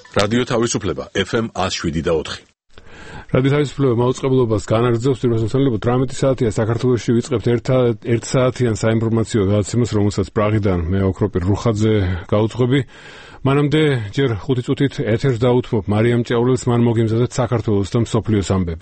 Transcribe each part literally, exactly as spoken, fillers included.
რადიო თავისუფლება ეფ ემ one oh seven და four. რადიო თავისუფლება მაუწყებლობას განაგრძობს პირველსაცნობად თხუთმეტი საათია საქართველოში ვიწყებთ ერთ საათიან საინფორმაციო გადაცემას, რომელსაც პრაღიდან მე ოქროპირ რუხაძე გაუძღვები. მანამდე ჯერ ხუთი წუთით ეთერს დაუთმობ მარიამ ჭაულელს, მან მოგემზადეთ საქართველოს და მსოფლიოს ამბები.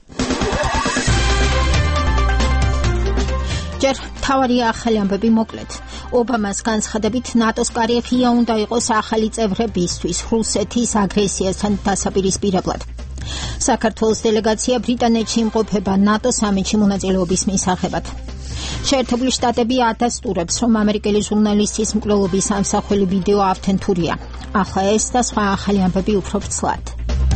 ჯერ თავარი ახალი ამბები მოკლედ. ობამას განცხადებით ნატოს კარი ღია უნდა იყოს ახალი წევრებისთვის რუსეთის აგრესიასთან დასაპირისპირებლად. საქართველოს დელეგაცია ბრიტანეთში იმყოფება ნატო სამიტში მონაწილეობის მისაღებად. შეერთებული შტატები ადასტურებს, რომ ამერიკელი ჟურნალისტის მკვლელობის ამსახველი ვიდეო ავთენტურია. ახლა ეს და სხვა ახალი ამბები უფრო ვრცლად.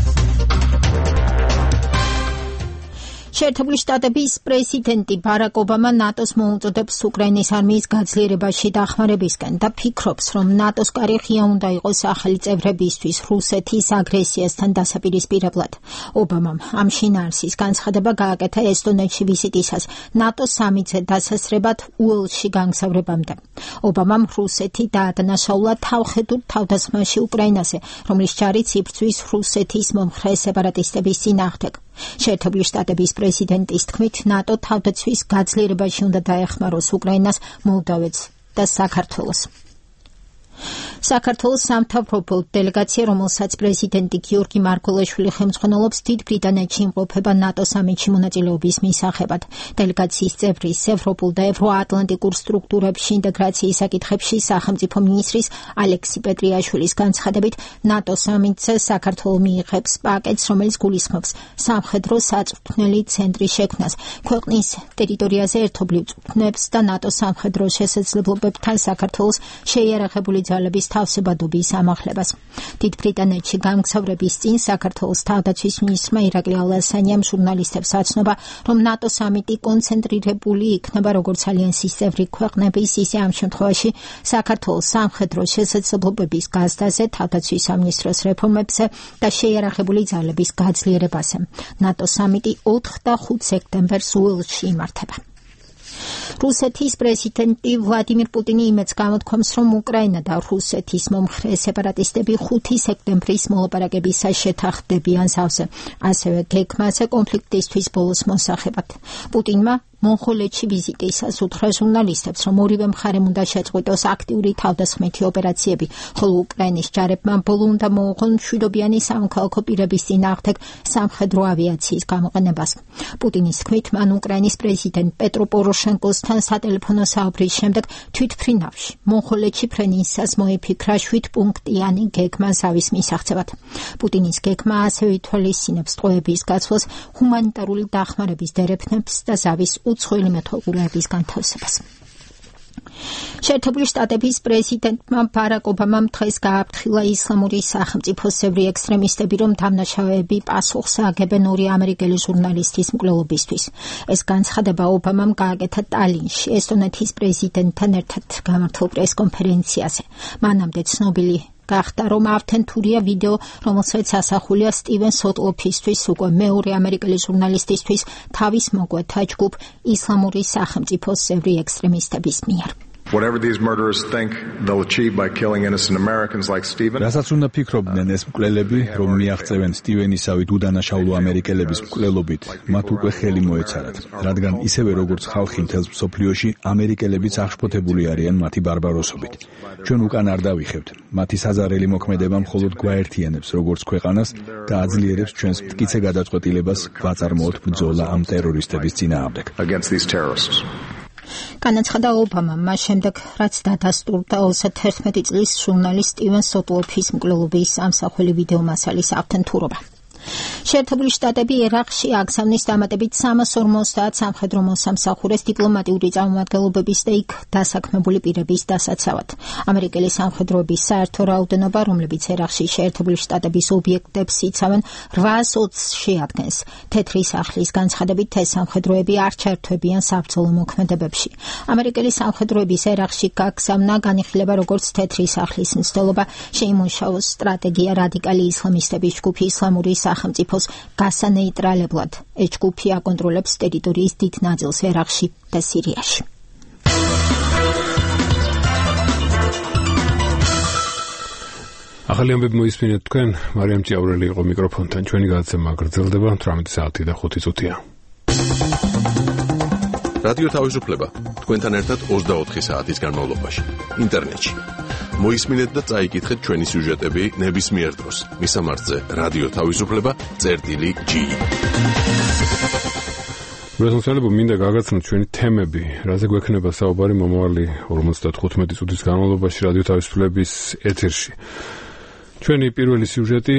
შეერთებული შტატების პრეზიდენტი ბარაკ ობამა ნატოს მოუწოდებს უკრაინის არმიის გაძლიერებაში დახმარებისკენ და ფიქრობს, რომ ნატოს კარი ღია უნდა იყოს ახალი წევრებისთვის რუსეთის აგრესიასთან დასაპირისპირებლად. ობამამ ამ შინაარსის განცხადება გააკეთა ესტონეთში ვიზიტისას ნატოს სამიტზე დასასრებად უელსში განგზავრებამდე. ობამამ რუსეთი დაადანაშაულა თავხედურ თავდასხმაში უკრაინაზე, რომლის ჯარიც იბრძვის რუსეთის მომხრე სეპარატისტების წინააღმდეგ. შეერთებული შტატების პრეზიდენტის თქმით, ნატო თავდაცვის გაძლიერებაში უნდა დაეხმაროს უკრაინას, მოლდოვეთს და საქართველოს. საქართველოს სამთავრობო დელეგაცია, რომელსაც პრეზიდენტი გიორგი მარგველაშვილი ხელმძღვანელობს, დიდ ბრიტანეთში იმყოფება ნატო სამიტში მონაწილეობის მისაღებად. დელეგაციის წევრის ევროპულ და ევროატლანტიკურ სტრუქტურებში ინტეგრაციის საკითხებში სახელმწიფო მინისტრის ალექსი პეტრიაშვილის განცხადებით, ნატო სამიტზე საქართველო მიიღებს პაკეტს, რომელიც გულისხმობს სამხედრო საწვრთნელი ცენტრის შექმნას, ქვეყნის ტერიტორიაზე ერთობლივ წვრთნებს და ნატო სამხედრო შესაძლებლობებთან საქართველოს შეიარაღებული ძალების თავსებადობის ამახლებას. დიდ ბრიტანეთში გამგზავრების წინ საქართველოს თავდაცვის მინისტრმა ირაკლი ალასანიამ ჟურნალისტებს აცნობა, რომ ნატო სამიტი კონცენტრირებული იქნება როგორც ალიანსის წევრი ქვეყნების, ისე ამ შემთხვევაში საქართველოს სამხედრო შესაძლებლობების გაზრდაზე, თავდაცვის სამინისტროს რეფორმებზე და შეიარაღებული ძალების გაძლიერებაზე. ნატო სამიტი ოთხ და ხუთ სექტემბერს უელსში იმართება. რუსეთის პრეზიდენტი ვლადიმირ პუტინი იმედს გამოთქვამს, რომ უკრაინა და რუსეთის მომხრე სეპარატისტები ხუთი სექტემბრის მოლაპარაკებისას შეთანხმდებიან სავსე, ასევე გეგმაზე კონფლიქტისთვის ბოლოს მოსახებად. პუტინმა მონღოლეთში ვიზიტისას უთხრა ჟურნალისტებს, რომ ორივე მხარემ უნდა შეწყვიტოს აქტიური თავდასხმითი ოპერაციები, ხოლო უკრაინის ჯარებმა ბოლო უნდა მოუღონ მშვიდობიანი სამოქალაქო პირების წინააღმდეგ სამხედრო ავიაციის გამოყენებას. პუტინის თქმით, მან უკრაინის პრეზიდენტ პეტრო პოროშენკოსთან სატელეფონო საუბრის შემდეგ თვითმფრინავში მონღოლეთში ფრენისას მოიფიქრა შვიდპუნქტიანი გეგმა ზავის მისაღწევად. პუტინის გეგმა ასევე ითვალისწინებს ტყვეების გაცვლას, ჰუმანიტარული დახმარების დერეფნებს და ზავის უცხოელი მეთვალყურეების განთავსებას. შეერთებული შტატების პრეზიდენტმა ბარაკ ობამამ დღეს გააფრთხილა ისლამური სახელმწიფოს წევრი ექსტრემისტები, რომ დამნაშავეები პასუხს აგებენ ორი ამერიკელი ჟურნალისტის მკვლელობისთვის. ეს განცხადება ობამამ გააკეთა ტალინში, ესტონეთის პრეზიდენტთან ერთად გამართულ პრესკონფერენციაზე. მანამდე ცნობილი გახდა, რომ ავთენტურია ვიდეო, რომელსაც ასახულია სტივენ სოტლოფისთვის, უკვე მეორე ამერიკელი ჟურნალისტისთვის თავის მოკვეთა ჯგუფ ისლამური სახელმწიფოს წევრი ექსტრემისტების მიერ. Whatever these murderers think they'll achieve by killing innocent Americans like Stephen. რასაც უნდა ფიქრობდნენ ეს მკვლელები, რომ მიაღწევენ სტივენისავით უდანაშაულო ამერიკელების მკვლელობით, მათ უკვე ხელი მოეცარათ, რადგან ისევე როგორც ხალხი მთელს მსოფლიოში, ამერიკელებიც აღშფოთებული არიან მათი ბარბაროსობით. ჩვენ უკან არ დავიხებთ. მათი საზარელი მოქმედება მხოლოდ გვაერთიანებს როგორც ქვეყანას და აძლიერებს ჩვენს მტკიცე გადაწყვეტილებას ვაწარმოოთ ბრძოლა ამ ტერორისტების წინააღმდეგ. Against these terrorists. განაცხადა ობამა მას შემდეგ, რაც დადასტურდა ოცდაერთმეტი წლის ჟურნალისტ სტივენ სოტლოფის მკვლელობის ამსახველი ვიდეო მასალის ავთენტურობა. შეერთებული შტატები ერაყში აგზავნის დამატებით სამას ორმოცდაათ სამხედრო მოსამსახურეს დიპლომატიური წარმომადგენლობების და იქ დასაქმებული პირების დასაცავად. ამერიკელი სამხედროების საერთო რაოდენობა, რომლებიც ერაყში შეერთებული შტატების ობიექტებს იცავენ, რვაას ოცს შეადგენს. თეთრი სახლის განცხადებით, ეს სამხედროები არ ჩაერთვებიან საბრძოლო მოქმედებებში. ამერიკელი სამხედროების ერაყში გაგზავნა განიხილება როგორც თეთრი სახლის მცდელობა, შეიმუშაოს სტრატეგია რადიკალი ისლამისტების ჯგუფი ისლამური სახელმწიფოს გასანეიტრალებლად. ეს ჯგუფი აკონტროლებს ტერიტორიის დიდ ნაწილს ერაყში და სირიაში. ახალი ამბები მოისმინეთ თქვენ, მარიამ ჭიაურელი იყო მიკროფონთან. ჩვენი გადაცემა გრძელდება თვრამეტი საათი და ხუთი წუთია. რადიო თავისუფლება თქვენთან ერთად ოცდაოთხი საათის განმავლობაში ინტერნეტში. მოისმინეთ და წაიკითხეთ ჩვენი სიუჟეტები ნებისმიერ დროს. მისამართზე რადიო თავისუფლება წერტილი ჯი. რესურსებო მინდა გაგაცნოთ ჩვენი თემები, რაზე გვექნება საუბარი მომავალი ორმოცდათხუთმეტი წუთის განმავლობაში რადიო თავისუფლების ეთერში. ჩვენი პირველი სიუჟეტი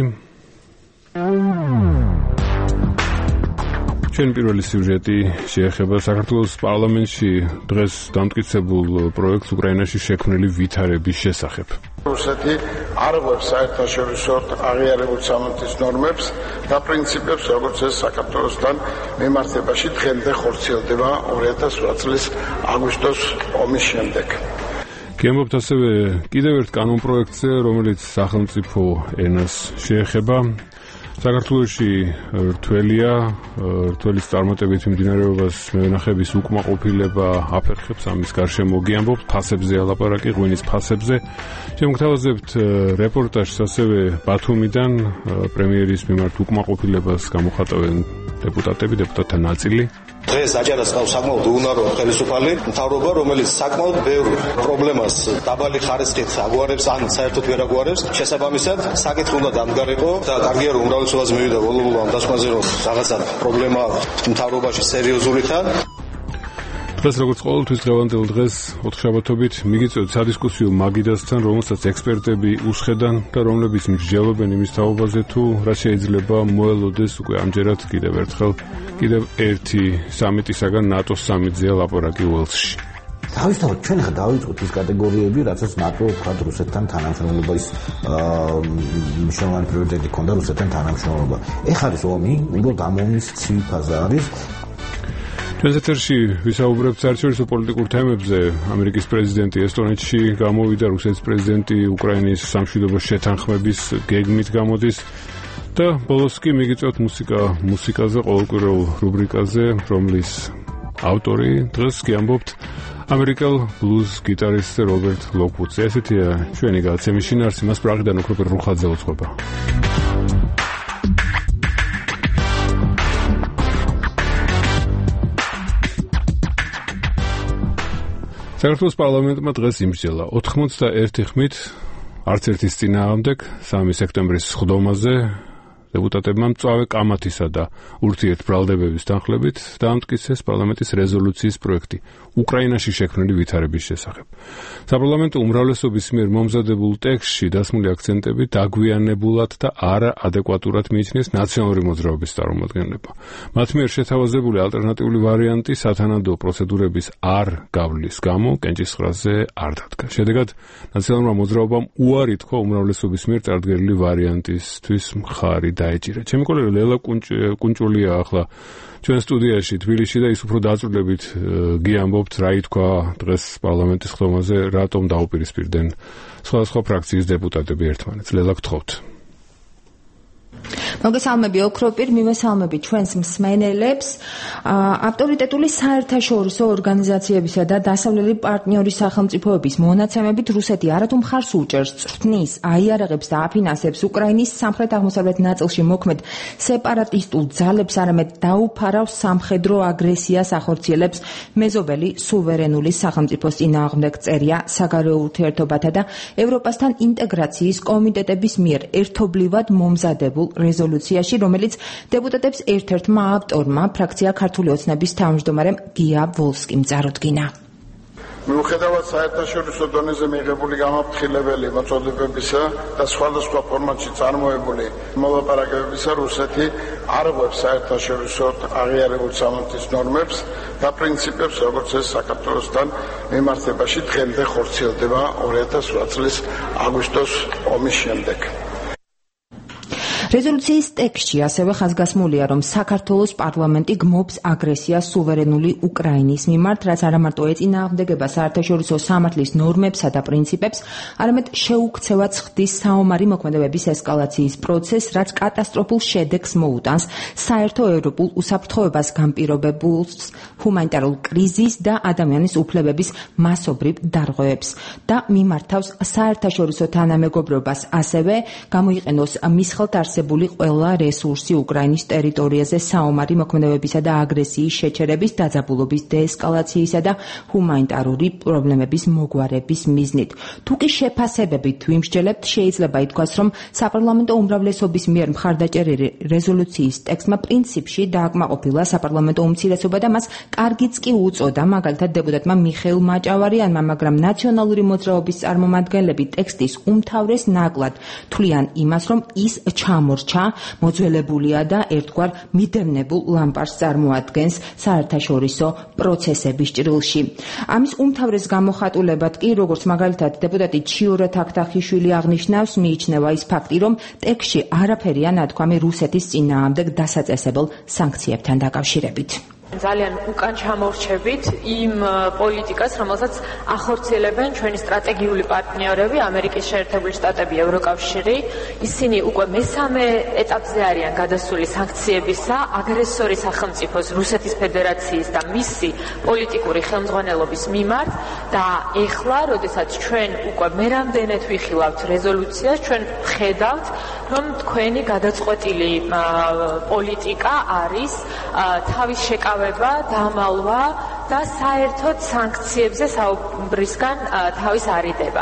ჩვენი პირველი სიუჟეტი შეეხება საქართველოს პარლამენტში დღეს დამტკიცებულ პროექტს უკრაინაში შექმნილი ვითარების შესახებ. რუსეთი არ ღვევს საერთაშორისო აღიარებულ სამართლის ნორმებს და პრინციპებს, როგორც ეს საქართველოსთან მიმართებაში დღემდე ხორციელდება ორი ათას ოთხ წლის აგვისტოს ომის შემდეგ. გემობთ ასევე კიდევ ერთ კანონპროექტზე, რომელიც სახელმწიფო ენას შეეხება. საქართველოში რთველია, რთველის წარმატებით მიმდინარეობას მევენახების უკმაყოფილება აფერხებს, ამის გარშემო გიამბობთ, ფასებზე ალაპარაკი, ღვინის ფასებზე. შემოგთავაზებთ რეპორტაჟს ასევე ბათუმიდან, პრემიერის მიმართ უკმაყოფილებას გამოხატავენ დეპუტატები, დეპუტატთა ნაწილი. დღეს აჭარას ყავს საკმაოდ უუნაროვანი ხელისუფალი მთავრობა, რომელიც საკმაოდ ბევრ პრობლემას დაბალი ხარისხით აგვარებს, ან საერთოდ ვერ აგვარებს. შესაბამისად, საკითხი უნდა დამდგარიყო და კარგია რომ უმრავლესობას მივიდა ვალობობა ამ დასკვნაზე, რომ რაღაცა პრობლემა მთავრობაში სერიოზულითა. დღეს როგორც ყოველთვის დღევანდელ დღეს ოთხშაბათობით მიგიწევთ სადისკუსიო მაგიდასთან, რომელსაც ექსპერტები უსხედან და რომლებიც მსჯელობენ იმის თაობაზე, თუ რა შეიძლება მოელოდეს უკვე ამჯერად კიდევ ერთხელ კიდევ ერთი სამიტისაგან ნატოს სამიტზეა ლაპარაკი უელსში. თავისთავად ჩვენ ხა დავიწყოთ ის კატეგორიები, რაცაც ნატო ხად რუსეთთან თანამშრომლობის მნიშვნელოვანი პრიორიტეტი ჰქონდა რუსეთთან თანამშრომლობა. ეხლა არის ომი, უბრალოდ ამ ომის ცივი ფაზა არის. ჩვენს ეთერში ვისაუბრებთ საერთაშორისო პოლიტიკურ თემებზე. ამერიკის პრეზიდენტი ესტონეთში გამოვიდა, რუსეთის პრეზიდენტი უკრაინის სამშვიდობო შეთანხმების გეგმით გამოდის და ბოლოს კი მიგიწევთ მუსიკა მუსიკაზე, ყოველკვირეულ რუბრიკაზე, რომლის ავტორი დღეს კი ამბობთ ამერიკელ ბლუზ გიტარისტ რობერტ ლოკვუდს. ესეთია ჩვენი გადაცემის შინაარსი, მას პრაღიდან ოქროპირ რუხაძე უძღვება. საქართველოს პარლამენტმა დღეს იმსჯელა ოთხმოცდაერთი ხმით არც ერთის წინააღმდეგ სამი სექტემბრის სხდომაზე დეპუტატებმა მწვავე კამათისა და ურთიერთბრალდებების თანხლებით დაამტკიცეს პარლამენტის რეზოლუციის პროექტი უკრაინაში შექმნილი ვითარების შესახებ. საპარლამენტო უმრავლესობის მიერ მომზადებულ ტექსტში დასმული აქცენტები დაგვიანებულად და არაადეკვატურად მიიჩნეს ნაციონალური მოძრაობის წარმომადგენლებმა. მათ მიერ შეთავაზებული ალტერნატიული ვარიანტი სათანადო პროცედურების არ გავლის გამო კენჭისყრაზე არ დადგა. შედეგად ნაციონალურმა მოძრაობამ უარი თქვა უმრავლესობის მიერ წარდგენილი ვარიანტისთვის მხარი დაეჭირა. ჩემი კოლეგა ლელა კუნჭულია ახლა ჩვენ სტუდიაში თბილისში და ის უფრო დაწვრილებით გიამბობთ რა ითქვა დღეს პარლამენტის ხდომაზე, რატომ დაუპირისპირდნენ სხვადასხვა ფრაქციის დეპუტატები ერთმანეთს. ლელა, გთხოვთ. მოგესალმები ოქროპირ, მივესალმები ჩვენს მსმენელებს. ავტორიტეტული საერთაშორისო ორგანიზაციებისა და დასავლელი პარტნიორის სახელმწიფოების მონაცემებით რუსეთი არათუ მხარს უჭერს, წვრთნის, აიარაღებს და აფინანსებს უკრაინის სამხრეთ-აღმოსავლეთ ნაწილში მოქმედ სეპარატისტულ ძალებს, არამედ დაუფარავს სამხედრო აგრესიას ახორციელებს მეზობელი სუვერენული სახელმწიფოს წინააღმდეგ, წერია საგარეო ურთიერთობათა და ევროპასთან ინტეგრაციის კომიტეტების მიერ ერთობლივად მომზადებულ რეზოლუციაში, რომელიც დეპუტატებს ერთ-ერთმა ავტორმა, ფრაქცია ქართული ოცნების თავმჯდომარემ გია ვოლსკიმ წარუდგინა. მიუხედავად საერთაშორისო დონეზე მიღებული გამაფრთხილებელი მოწოდებებისა და სხვადასხვა ფორმატში წარმოებული მოლაპარაკებებისა, რუსეთი არ ღვევს საერთაშორისო აღიარებულ სამართლის ნორმებს და პრინციპებს, როგორც ეს საქართველოსთან მიმართებაში დღემდე ხორციელდება ორი ათას ოთხ წლის აგვისტოს ომის შემდეგ. რეზოლუციის ტექსტში ასევე ხაზგასმულია, რომ საქართველოს პარლამენტი გმობს აგრესიას სუვერენული უკრაინის მიმართ, რაც არა მარტო ეწინააღმდეგება საერთაშორისო სამართლის ნორმებსა და პრინციპებს, არამედ შეუქცევად ხდის საომარი მოქმედებების ესკალაციის პროცესს, რაც კატასტროფულ შედეგს მოუტანს საერთო ევროპულ უსაფრთხოებას განპირობებულ ჰუმანიტარულ კრიზისს და ადამიანის უფლებების მასობრივ დარღვევებს და მიმართავს საერთაშორისო თანამეგობრობას, ასევე გამოიყენოს მის ხელთ არსებული ყველა რესურსი უკრაინის ტერიტორიაზე საომარი მოქმედებებისა და აგრესიის შეჩერების, დაძაბულობის დეესკალაციისა და ჰუმანიტარული პრობლემების მოგვარების მიზნით. თუ კი შეფასებებით ვიმსჯელებთ, შეიძლება ითქვას, რომ საპარლამენტო უმრავლესობის მიერ მხარდაჭერილი რეზოლუციის ტექსტმა პრინციპში დააკმაყოფილა საპარლამენტო უმცირესობა და მას კარგიც კი უწოდა, მაგალითად დეპუტატმა მიხეილ მაჭავარიანმა, მაგრამ ნაციონალური მოძრაობის წარმომადგენლები ტექსტის უმთავრეს ნაკლად თვლიან იმას, რომ ის ჩამორჩა, მოძველებულია და ერთგვარ მიდევნებულ ლამპარს წარმოადგენს საერთაშორისო პროცესების ჭრილში. ამის უმთავრეს გამოხატულებად კი, როგორც მაგალითად დეპუტატი ჩიორა თაქთახიშვილი აღნიშნავს, მიიჩნევა ის ფაქტი, რომ ტექსტში არაფერია ნათქვამი რუსეთის წინააღმდეგ დასაწესებელ სანქციებთან დაკავშირებით. ძალიან უკან ჩამორჩებით იმ პოლიტიკას, რომელსაც ახორციელებენ ჩვენი სტრატეგიული პარტნიორები, ამერიკის შეერთებული შტატები, ევროკავშირი. ისინი უკვე მესამე ეტაპზე არიან გადასული სანქციებისა აგრესორი სახელმწიფოს რუსეთის ფედერაციის და მისი პოლიტიკური ხელმძღვანელობის მიმართ და ეხლა, როდესაც ჩვენ უკვე მერამდენეთ ვიხილავთ რეზოლუციას, ჩვენ ხედავთ, რომ თქვენი გადაწყვეტილი პოლიტიკა არის თავის შეკავება დამალვა და საერთოდ სანქციებზე საუბრისგან თავის არიდება.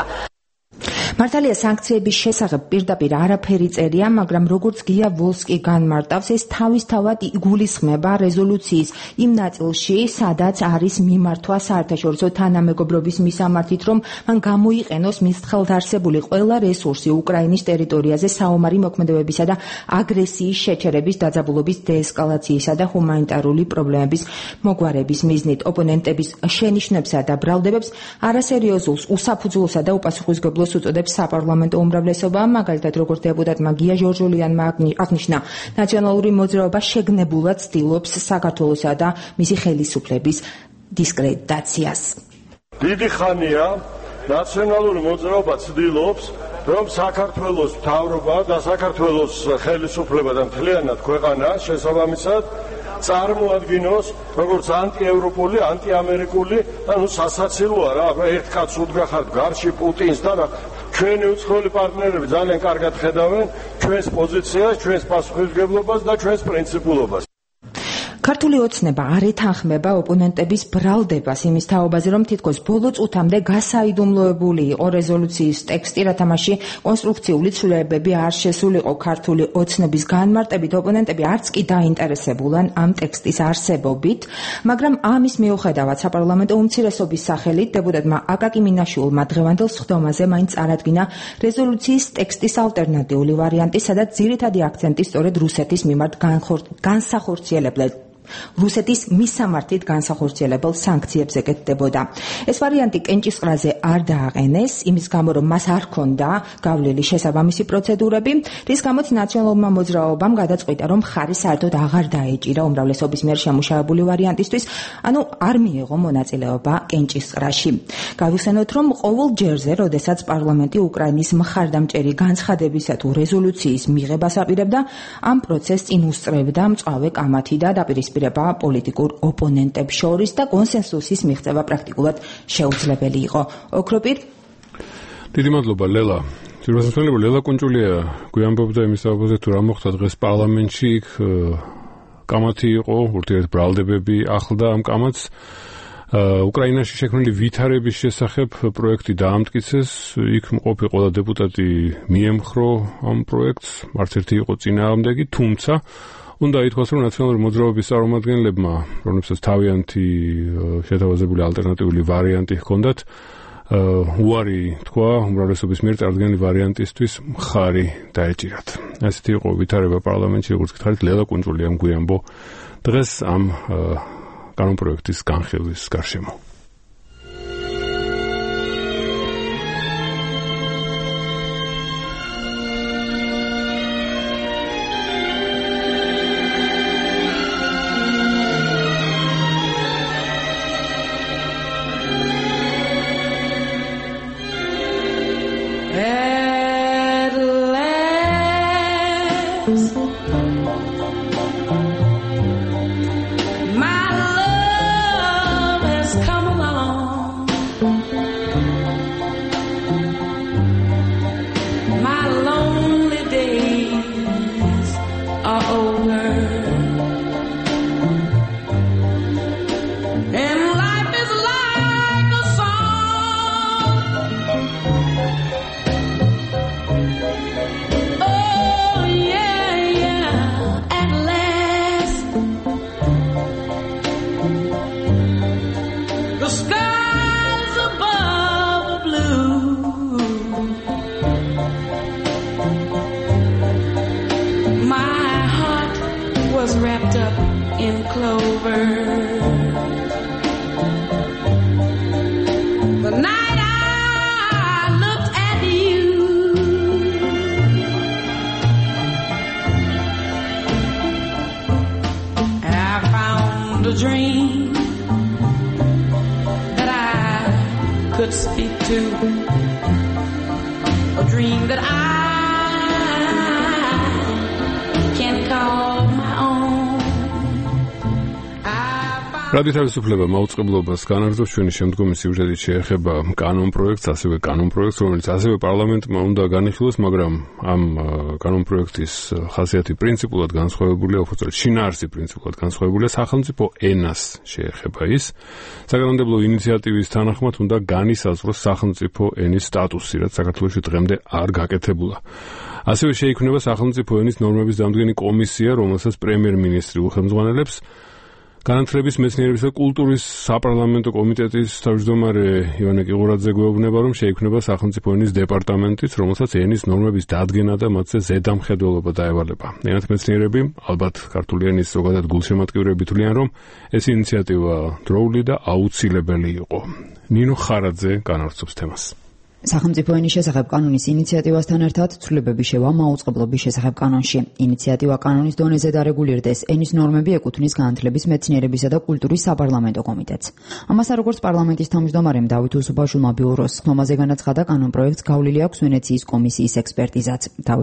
მართალია სანქციების შესახებ პირდაპირ არაფერი წერია, მაგრამ როგორც გია ვოლსკი განმარტავს, ეს თავისთავად იგულისხმება რეზოლუციის იმ ნაწილში, სადაც არის მიმართვა საერთაშორისო თანამეგობრობის მისამართით, რომ მან გამოიყენოს მის ხელთ არსებული ყველა რესურსი უკრაინის ტერიტორიაზე საომარი მოქმედებებისა და აგრესიის შეჩერების, დაძაბულობის დეესკალაციისა და ჰუმანიტარული პრობლემების მოგვარების მიზნით. ოპონენტების შენიშვნებსა და ბრალდებებს არასერიოზულს, უსაფუძვლოსა და უპასუხისმგებლოს უწოდებს საპარლამენტო უმრავლესობა, მაგალითად როგორც დეპუტატმა გია ჟორჟოლიანმა აღნიშნა, ნაციონალური მოძრაობა შეგნებულად ცდილობს საქართველოსა და მისი ხელისუფლების დისკრედიტაციას. დიდი ხანია ნაციონალური მოძრაობა ცდილობს, რომ საქართველოს მთავრობა და საქართველოს ხელისუფლება და მთლიანად ქვეყანა შესაბამისად წარმოადგინოს როგორც ანტიევროპული, ანტიამერიკული, ანუ სასაცილოა რა, ერთ კაცს უდგახართ გარში პუტინს და ჩვენი უცხოელი პარტნიორები ძალიან კარგად ხედავენ ჩვენს პოზიციას, ჩვენს პასუხისმგებლობას და ჩვენს პრინციპულობას. ქართული ოცნება არ ეთანხმება ოპონენტების ბრალდებას იმის თაობაზე, რომ თითქოს ბოლო წუთამდე გასაიდუმლოებული იყო რეზოლუციის ტექსტი, რათა მასში კონსტრუქციული ცვლილებები არ შესულიყო. ქართული ოცნების განმარტებით ოპონენტები არც კი დაინტერესებულან ამ ტექსტის არსებობით, მაგრამ ამის მიუხედავად საპარლამენტო უმცირესობის სახელით დეპუტატმა აკაკი მინაშვილმა დღევანდელ სხდომაზე მაინც წარადგინა რეზოლუციის ტექსტის ალტერნატიული ვარიანტი, სადაც ძირითადი აქცენტი სწორედ რუსეთის მიმართ განსახორციელებელ რუსეთის მისამართით განსახორციელებელ სანქციებს ეკეთდებოდა. ეს ვარიანტი კენჭისყრაზე არ დააყენეს, იმის გამო, რომ მას არ ჰქონდა გავლილი შესაბამისი პროცედურები, რის გამოც ნაციონალურმა მოძრაობამ გადაწყვიტა, რომ ხარი საერთოდ აღარ დაეჭირა უმრავლესობის მიერ შემუშავებული ვარიანტისთვის, ანუ არ მიიღო მონაწილეობა კენჭისყრაში. გავიხსენოთ, რომ ყოველ ჯერზე, როდესაც პარლამენტი უკრაინის მხარდამჭერი განცხადებისა თუ რეზოლუციის მიღებას აპირებდა, ამ პროცესს წინ უსწრებდა მწვავე კამათი და დაპირისპირება პოლიტიკურ ოპონენტებს შორის და კონსენსუსის მიღწევა პრაქტიკულად შეუძლებელი იყო. ოქროპირ დიდი მადლობა ლელა. ძირფასმცემელი ლელა კუნჭულია გვიამბობდა იმის თაობაზე, თუ რა მოხდა დღეს პარლამენტში, იქ კამათი იყო, ურთიერთ ბრალდებები ახლდა ამ კამათს. უკრაინაში შექმნილი ვითარების შესახებ პროექტი დაამტკიცეს, იქ მყოფი ყველა დეპუტატი მიემხრო ამ პროექტს, არც ერთი იყო წინააღმდეგი, თუმცა უნდა ითქვას, რომ ნაციონალური მოძრაობის წარმომადგენლებმა, რომლებსაც თავიანთი შეთავაზებული ალტერნატიული ვარიანტი ჰქონდათ, უარი თქვა უმრავლესობის მიერ წარდგენილი ვარიანტისთვის მხარი დაეჭირათ. ესეთი იყო ვითარება პარლამენტში, როგორც გითხარით, ლელა კუნჭულიამ გვიამბო დღეს ამ კანონპროექტის განხილვის გარშემო. could speak to, a dream that I can call my own. რადიო თავისუფლება მაუწყებლობას განაგრძობს. ჩვენი შემდგომი სიუჟეტი შეეხება კანონ პროექტს, ასევე კანონ პროექტს, რომელიც ასევე პარლამენტმა უნდა განიხილოს, მაგრამ ამ კანონ პროექტის ხასიათი პრინციპულად განსხვავებულია, უბრალოდ შინაარსი პრინციპულად განსხვავებულია, სახელმწიფო ენას შეეხება ის. საკანონმდებლო ინიციატივის თანახმად უნდა განისაზღვროს სახელმწიფო ენის სტატუსი, რაც საქართველოში დღემდე არ გაკეთებულა. ასევე შეიქმნება სახელმწიფო ენის ნორმების დამდგენი კომისია, რომელსაც პრემიერ-მინისტრი უხელმძღვანელებს. განათლების, მეცნიერების და კულტურის საპარლამენტო კომიტეტის თავმჯდომარე ივანე კიღურაძე გვეუბნება, რომ შეიქმნება სახელმწიფო ენის დეპარტამენტიც, რომელსაც ენის ნორმების დადგენა და მათზე ზედამხედველობა დაევალება. ენათმეცნიერები, ალბათ ქართული ენის ზოგადად გულშემატკივრები თვლიან, რომ ეს ინიციატივა დროული და აუცილებელი იყო. ნინო ხარაძე განავრცობს თემას. სახელმწიფო ენის შესახებ კანონის ინიციატივასთან ერთად ცვლილებები შევა მაუწყებლობის შესახებ კანონში. ინიციატივა კანონის დონეზე დარეგულირდეს, ენის ნორმები ეკუთვნის განათლების, მეცნიერებისა და კულტურის საპარლამენტო კომიტეტს. ამასთან როგორც პარლამენტის თავმჯდომარემ დავით უსუფაშვილმა ბიუროს ხმაზე განაცხადა, კანონ პროექტს გავლილი აქვს ვენეციის კომისიის ექსპერტიზაც.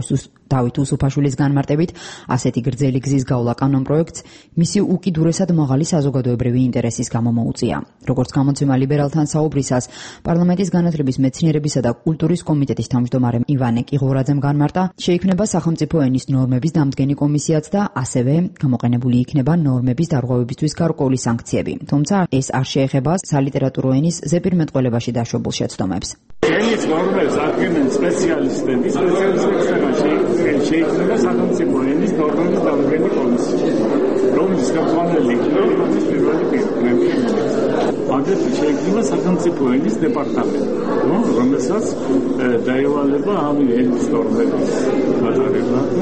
დავით უსუფაშვილის განმარტებით, ასეთი გრძელი გზის გავლა კანონ პროექტს მისი უკიდურესად მაღალი საზოგადოებრივი ინტერესის გამო მოუწია. როგორც გამოცემა ლიბერალთან საუბრისას, პარლამენტის განათლების, მეცნიერების და კულტურის კომიტეტის თავმჯდომარე ივანე კიღურაძემ განმარტა, შეიქმნება სახელმწიფო ენის ნორმების დამდგენი კომისიაც და ასევე გამოყენებული იქნება ნორმების დარღვევებისთვის გარკვეული სანქციები. თუმცა ეს არ შეეხება სალიტერატურო ენის ზეპირმეტყველებაში დაშვებულ შეცდომებს. ენის ნორმებს ადგენენ სპეციალისტები, სპეციალისტებთან შეიქმნება სახელმწიფო ენის ნორმების დამდგენი კომისია, რომლის ხელმძღვანელი იქნება იმის პირველი პრემიერ-მინისტრი. აგრეთვე შეიქმნება სახელმწიფო ენის დეპარტამენტი, რომელსაც დაევალება ამ ენის ნორმების გატარება და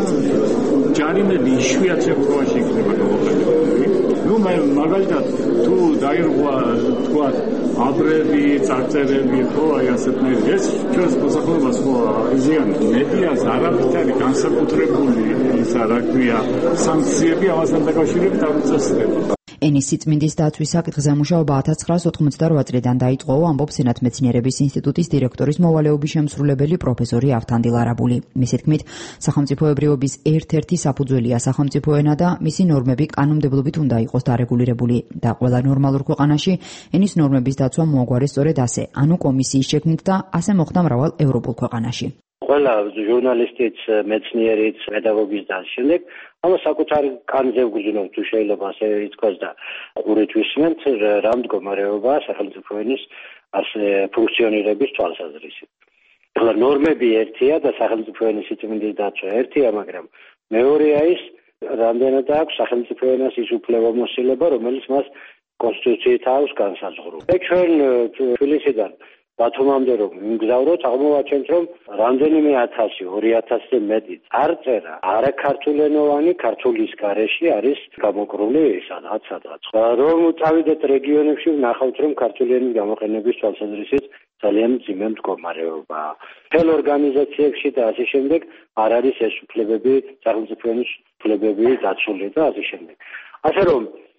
ჯარიმები იშვიათ შემთხვევაში იქნება გამოყენებული. ნუ მაგალითად თუ დაირღვა თქვა აბრები, წარწერები, ხო, აი ასეთნაირი, ეს ჩვენს მოსახლეობას ხო იზიანებს. მედიას არავითარი არის განსაკუთრებული ისა რა ქვია სანქციები ამასთან დაკავშირებით არ უწესდება. ენის სიწმინდის დაცვის საკითხზე მუშაობა ათას ცხრაას ოცდაოთხმოცდაოთხ წლიდან დაიწყო, ამბობს ენათმეცნიერების ინსტიტუტის დირექტორის მოვალეობის შემსრულებელი პროფესორი ავთანდილ არაბული. მისი თქმით, სახელმწიფოებრიობის ერთ-ერთი საფუძველია სახელმწიფო ენა და მისი ნორმები კანონმდებლობით უნდა იყოს დარეგულირებული და ყველა ნორმალურ ქვეყანაში ენის ნორმების დაცვა მოაგვარეს სწორედ ასე, ანუ კომისიის შექმნით და ასე მოხდა მრავალ ევროპულ ქვეყანაში. ყველა ჟურნალისტიც, მეცნიერიც, პედაგოგიც და შემდეგ ამას საკუთარი კანზე ვგრძნობ თუ შეიძლება ასე ითქვას და ყურით ვისმენთ რა მდგომარეობაა სახელმწიფო ენის ასე ფუნქციონირების თვალსაზრისით. ახლა ნორმები ერთია და სახელმწიფო ენის სიწმინდის დაცვა ერთია, მაგრამ მეორეა ის, რამდენად აქვს სახელმწიფო ენას ის უფლებამოსილება, რომელიც მას კონსტიტუციით აქვს განსაზღვრული. ჩვენ თბილისიდან ბათუმამდე რომ მგზავროთ, აღმოვაჩენთ, რომ რამდენიმე ათასი, ორი ათასზე მეტი წარწერა არაქართულენოვანი ქართულის გარეშე არის გამოკრული სადღაც სადღაც. რომ წავიდეთ რეგიონებში, ვნახავთ, რომ ქართული ენის გამოყენების თვალსაზრისით ძალიან მძიმე მდგომარეობაა. მთელ ორგანიზაციებში და ასე შემდეგ არ არის ეს უფლებები, სახელმწიფო ენის უფლებები დაცული და ასე შემდეგ. ასე რომ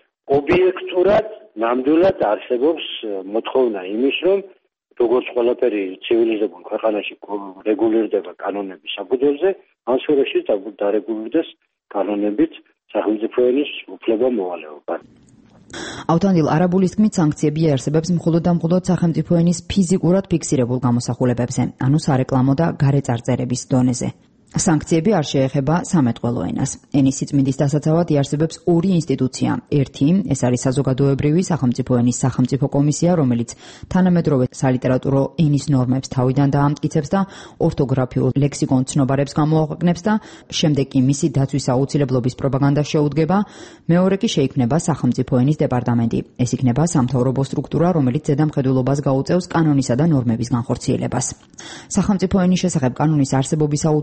ობიექტურად, ნამდვილად არსებობს მოთხოვნა იმის, რომ როგორც ყველაფერი ცივილიზებულ ქვეყანაში რეგულირდება კანონების საფუძველზე, ამ სფეროში დარეგულირდეს კანონებით სახელმწიფო ენის უფლება მოვალეობა. ავთანდილ არაბულის თქმით, სანქციები იარსებებს მხოლოდ და მხოლოდ სახელმწიფო ენის ფიზიკურად ფიქსირებულ გამოსახულებებზე, ანუ სარეკლამო და გარე წარწერების დონეზე. სანქციები არ შეეხება სამეთყველო ენას. ენის სიწმინდის დასაცავად იარსებებს ორი ინსტიტუცია. ერთი, ეს არის საზოგადოებრივი სახელმწიფო ენის სახელმწიფო კომისია, რომელიც თანამედროვე სალიტერატურო ენის ნორმებს თავიდან დაამტკიცებს და ორთოგრაფიულ ლექსიკონ ცნობარებს გამოაქვეყნებს და შემდეგ კი მისი დაცვის აუცილებლობის პროპაგანდას შეუდგება. მეორე კი შეიქმნება სახელმწიფო ენის დეპარტამენტი. ეს იქნება სამთავრობო სტრუქტურა, რომელიც ზედამხედველობას გაუწევს კანონისა და ნორმების განხორციელებას. სახელმწიფო ენის შესახებ კანონის არსებობის აუცილებლობა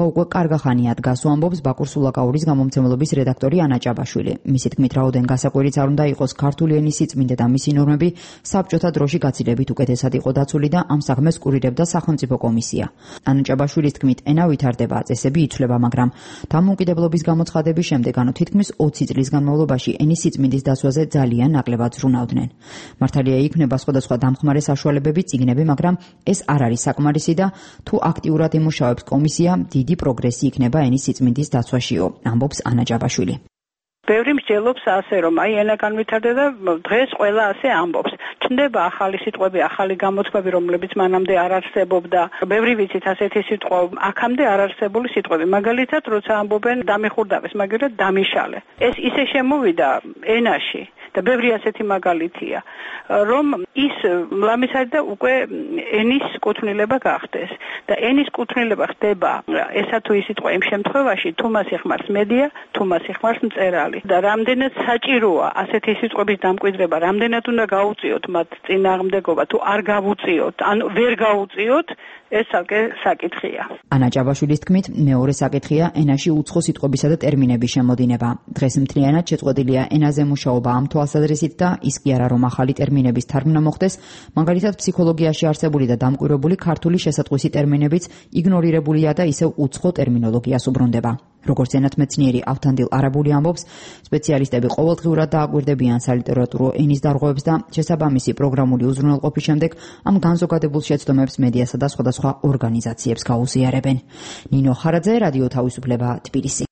შეთანხმება უკვე კარგახანია დგას, უამბობს ბაკურ სულაკაურის გამომცემლობის რედაქტორი ანა ჭაბაშვილი. მისი თქმით, რაოდენ გასაკვირიც არ უნდა იყოს ქართული ენის სიწმინდე და მისი ნორმები საბჭოთა დროში გაცილებით უკეთესად იყო დაცული და ამ საქმეს კურირებდა სახელმწიფო კომისია. ანა ჭაბაშვილის თქმით, ენა ვითარდება, წესები იცვლება, მაგრამ დამოუკიდებლობის გამოცხადების შემდეგ, ანუ თითქმის ოცი წლის განმავლობაში ენის სიწმინდის დაცვაზე ძალიან ნაკლებად ზრუნავდნენ. მართალია იქნება სხვადასხვა დამხმარე საშუალებები, წიგნები, მაგრამ ეს არ არის საკმარისი და თუ აქტიურად იმუშავებს კომისია, დიდი პროგრესი იქნება ენის სიწმინდის დაცვაშიო, ამბობს ანა ჭაბაშვილი. ბევრი მსჯელობს ასე, რომ აი ენა განვითარდა და დღეს ყველა ასე ამბობს. ჩნდება ახალი სიტყვები, ახალი გამოთქვები, რომლებიც მანამდე არ არსებობდა. ბევრი ვიცით ასეთი სიტყვა, აქამდე არ არსებული სიტყვები. მაგალითად, როცა ამბობენ დამიხურდავეს, მაგალითად დამიშალე. ეს ისე შემოვიდა ენაში და ბევრი ასეთი მაგალითია, რომ ის მლამისად და უკვე ენის კუთვნილება გახდეს და ენის კუთვნილება ხდება ესა თუ ის სიტყვა იმ შემთხვევაში, თუ მას იხმარს მედია, თუ მას იხმარს მწერალი და რამდენად საჭიროა ასეთი სიტყვების დამკვიდრება, რამდენად უნდა გაუწიოთ მათ წინააღმდეგობა, თუ არ გავუწიოთ, ან ვერ გავუწიოთ, ეს ალკე საკითხია. ანა ჭაბაშვილის თქმით, მეორე საკითხია ენაში უცხო სიტყვებისა და ტერმინების შემოდინება. დღეს მთლიანად შეწყვეტილია ენაზე მუშაობა ამ თვალსაზრისით და ის კი არა, რომ ახალი ტერმინების თარგმნა მოხდეს, მაგალითად ფსიქოლოგიაში არსებული და დამკვირვებული ქართული შესატყვისი ტერმინებიც იგნორირებულია და ისევ უცხო ტერმინოლოგიას უბრუნდება. როგორც ენათმეცნიერი ავთანდილ არაბული ამბობს, სპეციალისტები ყოველდღიურად დააკვირდებიან სალიტერატურო ენის დარღვევებს და შესაბამისი პროგრამული უზრუნველყოფის შემდეგ ამ განზოგადებულ შეცდომებს მედიასა და სხვადასხვა ორგანიზაციებს გაუზიარებენ. ნინო ხარაძე, რადიო თავისუფლება, თბილისი.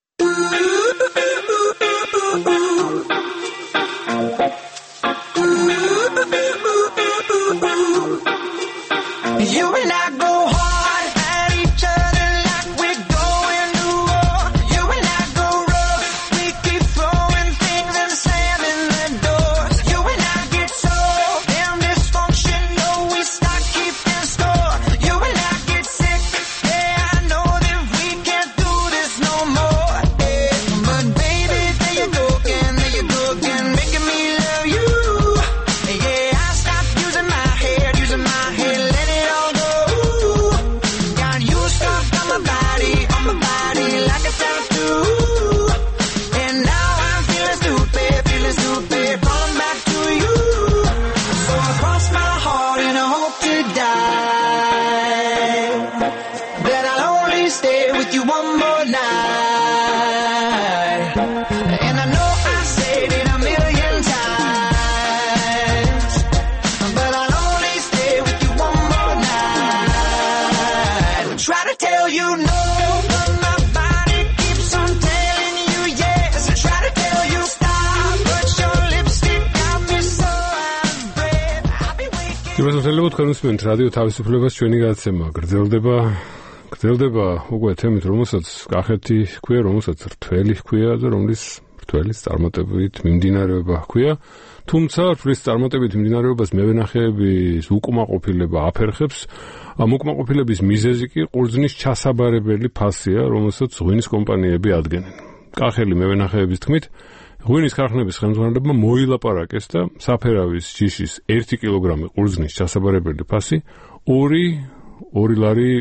თქვენს რადიო თავისუფლებას ჩვენი გადაცემა გრძელდება გრძელდება უკვე თემით, რომელსაც კახეთი ჰქვია, რომელსაც რთველი ჰქვია და რომლის რთველის წარმატებით მიმდინარეობა ჰქვია. თუმცა რთვლის წარმატებით მიმდინარეობას მევენახეების უკმაყოფილება აფერხებს. ამ უკმაყოფილების მიზეზი კი ყურძნის ჩასაბარებელი ფასია, რომელსაც ღვინის კომპანიები ადგენენ. კახელი მევენახეების თქმით, ღვინის ქარხნების ხელმძღვანელებმა მოილაპარაკეს და საფერავის ჯიშის ერთი კილოგრამი ყურძნის ჩასაბარებელი ფასი ორი ლარი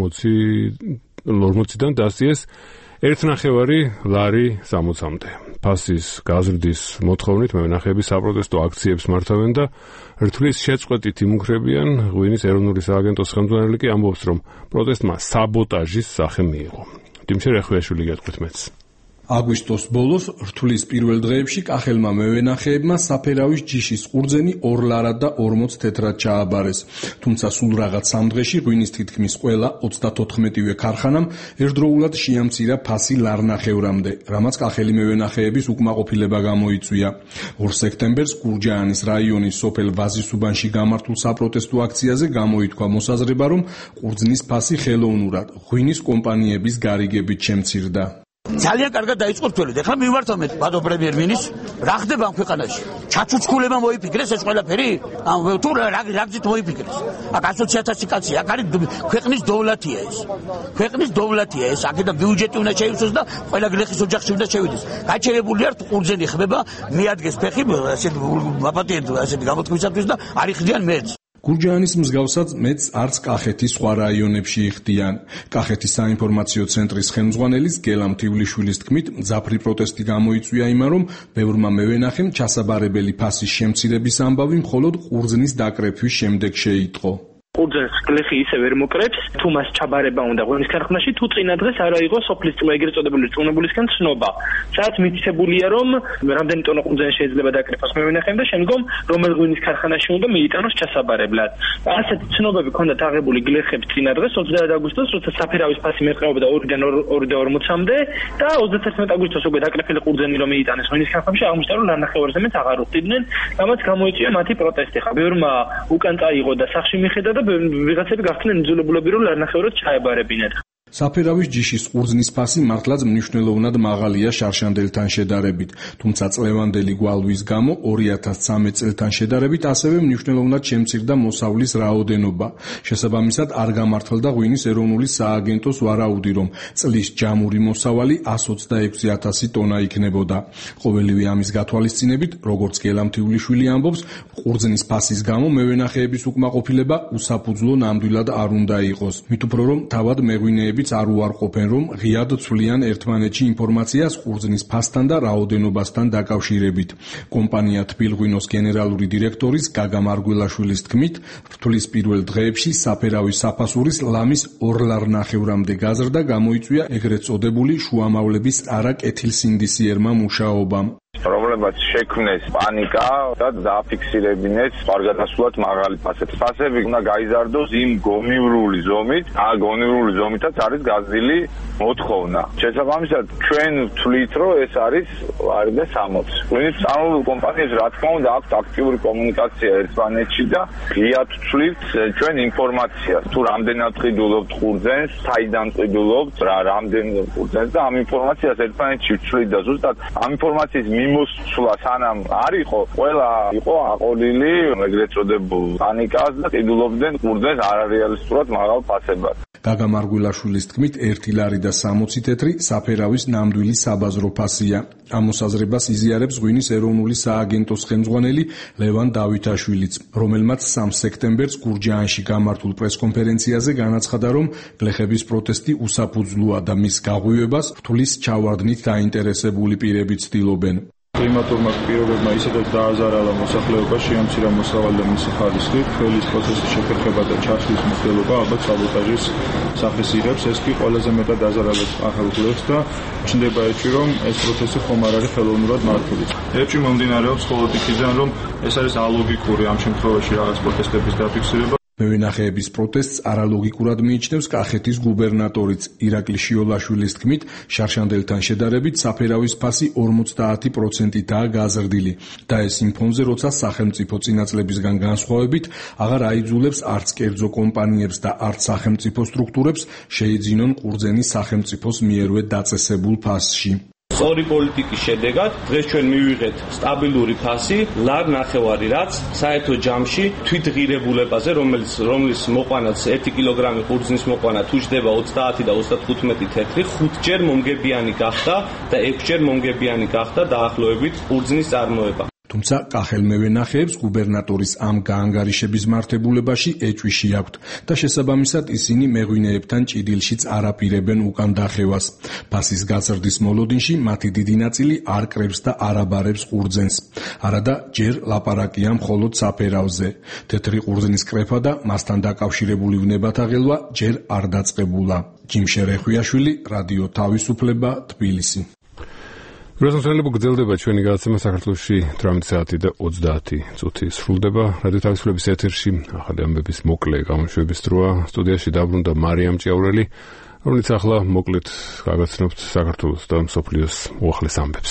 ორმოციდან დასწიეს ერთ ნახევარი ლარი სამოცამდე. ფასის გაზრდის მოთხოვნით მევენახეები საპროტესტო აქციებს მართავენ და რთვლის შეწყვეტით იმუქრებიან. ღვინის ეროვნული სააგენტოს ხელმძღვანელი კი ამბობს, რომ პროტესტმა საბოტაჟის სახე მიიღო. დიმშე რეხვიაშვილი გეტყვით მეც. აგვისტოს ბოლოს რთვლის პირველ დღეებში კახელმა მევენახეებმა საფერავის ჯიშის ყურძენი ორ ლარად და ორმოც თეთრად ჩააბარეს. თუმცა სულ რაღაც სამ დღეში ღვინის თითქმის ყველა ოცდათოთხმეტივე ქარხანამ ერთდროულად შეამცირა ფასი ლარნახევრამდე, რამაც კახელი მევენახეების უკმაყოფილება გამოიწვია. ორ სექტემბერს გურჯაანის რაიონის სოფელ ვაზისუბანში გამართულ საპროტესტო აქციაზე გამოითქვა მოსაზრება, რომ ყურძნის ფასი ხელოვნურად ღვინის კომპანიების გარიგებით შემცირდა. ძალიან კარგად დაიწყო რთველი. ეხლა მივმართავ მე ბადო პრემიერ-მინისტრს, რა ხდება ამ ქვეყანაში? ჩაცუცქულება მოიფიქრეს ეს ყველაფერი? თუ რაგზით მოიფიქრეს? აქ ოცი ათასი კაცი, აქ არის ქვეყნის დოვლათია ეს. ქვეყნის დოვლათია ეს. აქედან ბიუჯეტი უნდა შეივსოს და ყველა გლეხის ოჯახში უნდა შევიდეს. გაჩერებულია რთ ყურძენი ხმება, მიადგეს ფეხი, ასეთ მაპატიეთ, ასეთ გამოთქვისათვის და არ იხდიან მერც. გურჯაანის მსგავსად მეც არც კახეთის სხვა რაიონებში იხდიან. კახეთის საინფორმაციო ცენტრის ხელმძღვანელის გელამ თივლიშვილის თქმით, მძაფრი პროტესტი გამოიწვია იმან, რომ ბევრმა მევენახემ ჩასაბარებელი ფასის შემცირების ამბავი მხოლოდ ყურძნის დაკრეფვის შემდეგ შეიტყო. ყურძნის გლეხი ისე ვერ მოკრებს, თუ მას ჩაბარება უნდა ღვინის ქარხნაში, თუ წინა დღეს არ აიღო სოფლის წვე ეგრეთ წოდებული რწმუნებულისგან ცნობა. სადაც მითითებულია, რომ რამდენი ტონო ყურძენი შეიძლება დაკრიფოს მევენახემ და შემდგომ რომელ ღვინის ქარხანაში უნდა მიიტანოს ჩასაბარებლად. ასეთი ცნობები ჰქონდათ აღებული გლეხებს წინა დღეს ოცდაათი აგვისტოს, როცა საფერავის ფასი მერყეობდა ორიდან ორი და ორმოცამდე და ოცდათერთმეტი აგვისტოს უკვე დაკრეფილი ყურძენი რომ მიიტანეს ღვინის ქარხანაში, აღმოჩნდა, რომ ნახევარზე მეტ აღარ უხდიდნენ, რამაც გამოიწვია მათი პროტესტი. ხა ბევრმა უკან წაიღო და სახში მიხედა და ვიღაცები გახდნენ იძულებულები რომ ლარნახევრად ჩაებარებინათ. საფერავის ჯიშის ყურძნის ფასი მართლაც მნიშვნელოვნად მაღალია შარშანდელთან შედარებით, თუმცა წლევანდელი გვალვის გამო ორი ათას ცხრამეტ წელთან შედარებით ასევე მნიშვნელოვნად შემცირდა მოსავლის რაოდენობა. შესაბამისად არ გამართლდა ღვინის ეროვნული სააგენტოს ვარაუდი, რომ წლის ჯამური მოსავალი εκατს ოცდაექვსი ათასი ტონა იქნებოდა. ყოველივე ამის გათვალისწინებით, როგორც გელამ თივლიშვილი ამბობს, ყურძნის ფასის გამო მევენახეების უკმაყოფილება უსაფუძვლო ნამდვილად არ უნდა იყოს. მით უფრო რომ თავად მეღვინეები არ უარყოფენ, რომ ღიად ცვლიან ერთმანეთში ინფორმაციას ყურძნის ფასთან და რაოდენობასთან დაკავშირებით. კომპანია თბილღვინოს გენერალური დირექტორის გაგა მარგველაშვილის თქმით, რთulis პირველ დღეებში საფერავის საფასურის ლამის ორ ლარნახევრამდე გაზრდა გამოიწვია ეგრეთ წოდებული შუამავლების არა კეთილსინდისიერმა მუშაობამ. პრობლემაც შექმნეს პანიკა და დააფიქსირებინეს გარდასულად მაღალი ფასები. ფასები უნდა გაიზარდოს იმ გონივრული ზომით, ა გონივრული ზომითაც არის გაზრდილი მოთხოვნა. შესაბამისად, ჩვენ ვთვლით, რომ ეს არის არის და სამოცი. ღვინის მწარმოებელ კომპანიებს რა თქმა უნდა აქვს აქტიური კომუნიკაცია ერთმანეთში და ღიად ვთვლით ჩვენ ინფორმაციას. თუ რამდენად ყიდულობთ ყურძენს, საიდან ყიდულობთ, რა რამდენ ყურძენს და ამ ინფორმაციას ერთმანეთში ვთვლით და ზუსტად ამ ინფორმაციის მიმოსვლა სანამ არ იყო, ყველა იყო აყოლილი ეგრეთ წოდებულ პანიკას და ყიდულობდნენ ყურძენს არარეალისტურად მაღალ ფასებად. გაგა მარგველაშვილის თქმით, ერთი ლარი და სამოცი თეთრი საფერავის ნამდვილი საბაზრო ფასია. ამ მოსაზრებას იზიარებს ღვინის ეროვნული სააგენტოს ხელმძღვანელი ლევან დავითაშვილიც, რომელმაც სამი სექტემბერს გურჯაანში გამართულ პრესკონფერენციაზე განაცხადა, რომ გლეხების პროტესტი უსაფუძვლოა და მის გაღვივებას რთulis ჩავარდნით დაინტერესებული პირები ცდილობენ. კლიმატურმა პირობებმა ისედაც დააზარალა მოსახლეობა, შეამცირა მოსავალი და მისი ხარისხი, თველის პროცესის შეთერხება და ჩასვლის მცდელობა ალბათ საბოტაჟის სახეს იღებს. ეს კი ყველაზე მეტად აზარალებს ახალ გლეხს და ჩნდება ეჭვი, რომ ეს პროცესი ხომ არ არის ხელოვნურად მართული. ეჭვი მომდინარეობს მხოლოდ იქიდან, რომ ეს არის ალოგიკური ამ შემთხვევაში რაღაც პროტესტების დაფიქსირება. მევენახეების პროტესტს არალოგიკურად მიიჩნევს კახეთის გუბერნატორიც ირაკლი შიოლაშვილის თქმით, შარშანდელთან შედარებით საფერავის ფასი ორმოცდაათი პროცენტითაა გაზრდილი და ეს იმ ფონზე, როცა სახელმწიფო წინაწლებისგან განსხვავებით აღარ აიძულებს არც კერძო კომპანიებს და არც სახელმწიფო სტრუქტურებს შეიძინონ ყურძენის სახელმწიფოს მიერვე დაწესებულ ფასში. სწორი პოლიტიკის შედეგად დღეს ჩვენ მივიღეთ სტაბილური ფასი, ლარ ნახევარი, რაც საერთო ჯამში თვითღირებულებაზე, რომელიც რომლის მოყვანაც ერთი კილოგრამი ყურძნის მოყვანა თუ ჯდება ოცდაათი და ოცდათხუთმეტი თეთრი, ხუთჯერ მომგებიანი გახდა და ექვსჯერ მომგებიანი გახდა დაახლოებით ყურძნის წარმოება. თუმცა კახელმევენახეებს გუბერნატორის ამ გაანგარიშების მართებულებაში ეჭვი შეაქვთ და შესაბამისად ისინი მეღვინეებთან ჭიდილშიც არ აპირებენ უკან დახევას. ფასის გაზრდის მოლოდინში მათი დიდი ნაწილი არ კრებს და არ აბარებს ყურძენს. არადა ჯერ ლაპარაკია მხოლოდ საფერავზე. თეთრი ყურძნის კრეფა და მასთან დაკავშირებული ვნებათაღელვა ჯერ არ დაწყებულა. ჯიმშე რეხვიაშვილი, რადიო თავისუფლება, თბილისი. გასამსხნელებო გრძელდება ჩვენი გადაცემა საქართველოში თვრამეტი საათი და ოცდაათი წუთი სრულდება. რადიო თავისუფლების ეთერში ახალი ამბების მოკლე გამოშვების დროა. სტუდიაში დაბრუნდა მარიამ ჭიაურელი, რომელიც ახლა მოკლედ გაგაცნობთ საქართველოს და მსოფლიოს უახლეს ამბებს.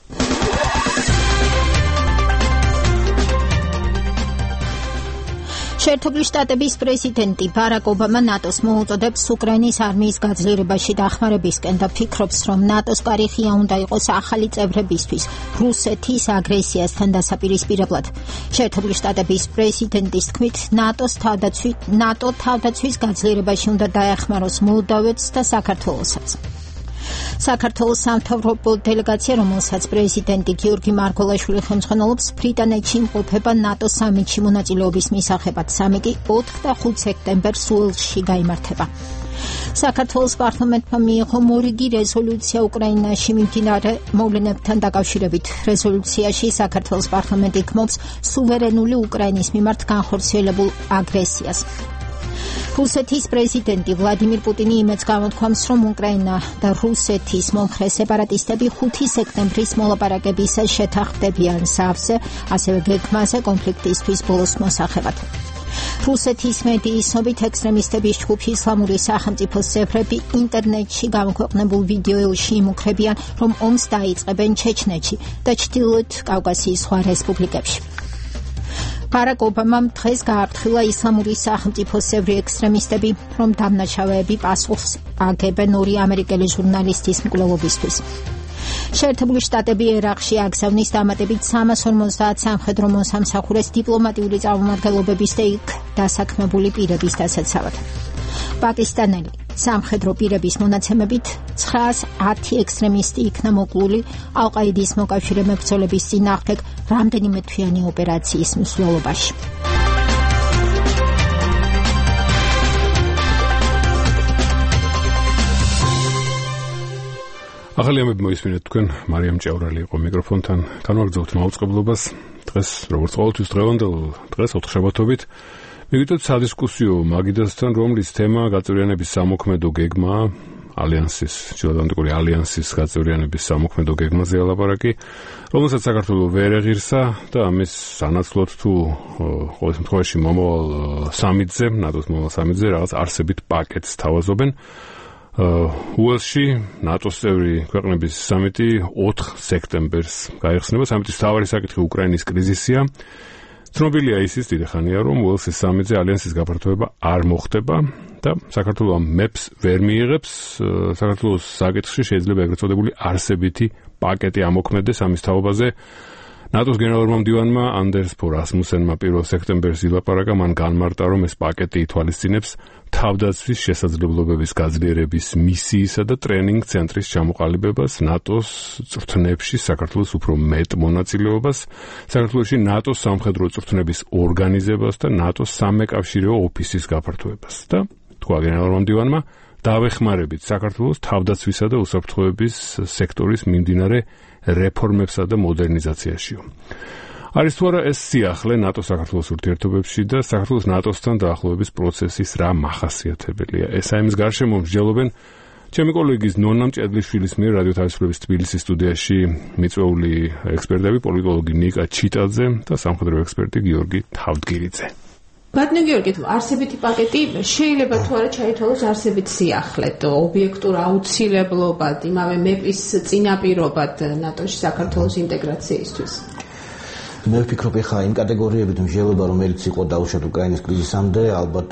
შეერთებული შტატების პრეზიდენტი ბარაკ ობამა ნატოს მოუწოდებს უკრაინის არმიის გაძლიერებაში დახმარებისკენ და ფიქრობს, რომ ნატოს კარი ღია უნდა იყოს ახალი წევრებისთვის რუსეთის აგრესიასთან დასაპირისპირებლად. შეერთებული შტატების პრეზიდენტის თქმით, ნატოს თავდაცვით ნატო თავდაცვის გაძლიერებაში უნდა დაეხმაროს მოლდოვეთს და საქართველოსაც. საქართველოს სამთავრობო დელეგაცია, რომელსაც პრეზიდენტი გიორგი მარგველაშვილი ხელმძღვანელობს, ბრიტანეთში იმყოფება ნატოს სამიტში მონაწილეობის მისაღებად. სამიტი ოთხ და ხუთ სექტემბერს უელსში გაიმართება. საქართველოს პარლამენტმა მიიღო მორიგი რეზოლუცია უკრაინაში მიმდინარე მოვლენებთან დაკავშირებით. რეზოლუციაში საქართველოს პარლამენტი გმობს სუვერენული უკრაინის მიმართ განხორციელებულ აგრესიას. რუსეთის პრეზიდენტი ვლადიმირ პუტინი იმედს გამოთქვამს, რომ უკრაინა და რუსეთის მომხრე სეპარატისტები ხუთი სექტემბრის მოლაპარაკების შეთანხმდებიან სავსე, ასევე გეგმაზე კონფლიქტისთვის ბოლოს მოსახებად. რუსეთის მედიის ცნობით ექსტრემისტების ჯგუფი ისლამური სახელმწიფოს წევრები ინტერნეტში გამოქვეყნებულ ვიდეოში იმუქრებიან, რომ ომს დაიწყებენ ჩეჩნეთში და ჩრდილოეთ კავკასიის სხვა რესპუბლიკებში. ბარაკ ობამამ დღეს გააფრთხილა ისლამური სახელმწიფოს წევრი ექსტრემისტები, რომ დამნაშავეები პასუხს აგებენ ორი ამერიკელი ჟურნალისტის მკვლელობისთვის. შეერთებული შტატები ერაყში აგზავნის დამატებით სამას ორმოცდაათ სამხედრო მოსამსახურეს დიპლომატიური წარმომადგენლობების და იქ დასაქმებული პირების დასაცავად. პაკისტანელი სამხედრო პირების მონაცემებით ცხრაას ათი ექსტრემისტი იქნა მოკლული ალ-ყაიდის მოკავშირე მებრძოლების წინააღმდეგ რამდენიმე თვიანი ოპერაციის მსვლელობაში. ახალი ამბები მოისმინეთ თქვენ, მარიამ ჭევრალი იყო მიკროფონთან. განვაგრძობთ მაუწყებლობას. დღეს როგორც ყოველთვის დღევანდელ დღეს ოთხშაბათობით მივიდოთ სადისკუსიო მაგიდასთან, რომლის თემა გაწევრიანების სამოქმედო გეგმა, ალიანსის, ჩრდილოატლანტიკური ალიანსის გაწევრიანების სამოქმედო გეგმაზე ალაპარაკი, რომელსაც საქართველოს ვერ ეღირსა და ამის სანაცვლოდ თუ ყოველ შემთხვევაში მომავალ სამიტზე, ნატოს მომავალ სამიტზე რაღაც არსებით პაკეტს თავაზობენ. უელსში ნატოს წევრი ქვეყნების სამიტი ოთხ სექტემბერს გაიხსნება. სამიტის მთავარი საკითხი უკრაინის კრიზისია. ცნობილია ისიც დიდი ხანია, რომ უელსის სამიტზე ალიანსის გაფართოება არ მოხდება და საქართველოს მეფს ვერ მიიღებს. საქართველოს საკითხში შეიძლება ეგრეთ წოდებული არსებითი პაკეტი ამოქმედეს ამის თაობაზე. ნატოს გენერალურმა მდივანმა ანდერს ფო რასმუსენმა პირველ სექტემბერს ილაპარაკა, მან განმარტა, რომ ეს პაკეტი ითვალისწინებს თავდაცვის შესაძლებლობების გაძლიერების მისიისა და ტრენინგ ცენტრის ჩამოყალიბებას, ნატოს წვრთნებში საქართველოს უფრო მეტ მონაწილეობას, საქართველოში ნატოს სამხედრო წვრთნების ორგანიზებას და ნატოს სამეკავშირეო ოფისის გაფართოებას. და თქვა გენერალურმა მდივანმა, დავეხმარებით საქართველოს თავდაცვისა და უსაფრთხოების სექტორის მიმდინარე რეფორმებსა და მოდერნიზაციაშიო. არის თუ არა ეს სიახლე ნატო-საქართველოს ურთიერთობებში და საქართველოს ნატოსთან დაახლოების პროცესის რა მახასიათებელია? ეს აიმის გარშემო მსჯელობენ ჩემი კოლეგის ნონა მჭედლიშვილის მიერ რადიო თავისუფლების თბილისის სტუდიაში მიწვეული ექსპერტები, პოლიტოლოგი ნიკა ჩიტაძე და სამხედრო ექსპერტი გიორგი თავდგირიძე. ბატონო გიორგი, არსებითი პაკეტი შეიძლება თუ არა ჩაითვალოს არსებით სიახლედ, ობიექტურ აუცილებლობად, იმავე მეპის წინაპირობად ნატოში საქართველოს ინტეგრაციისთვის. მე ვფიქრობ, ეხლა იმ კატეგორიებით მსჯელობა, რომელიც იყო დაუშვათ უკრაინის კრიზისამდე, ალბათ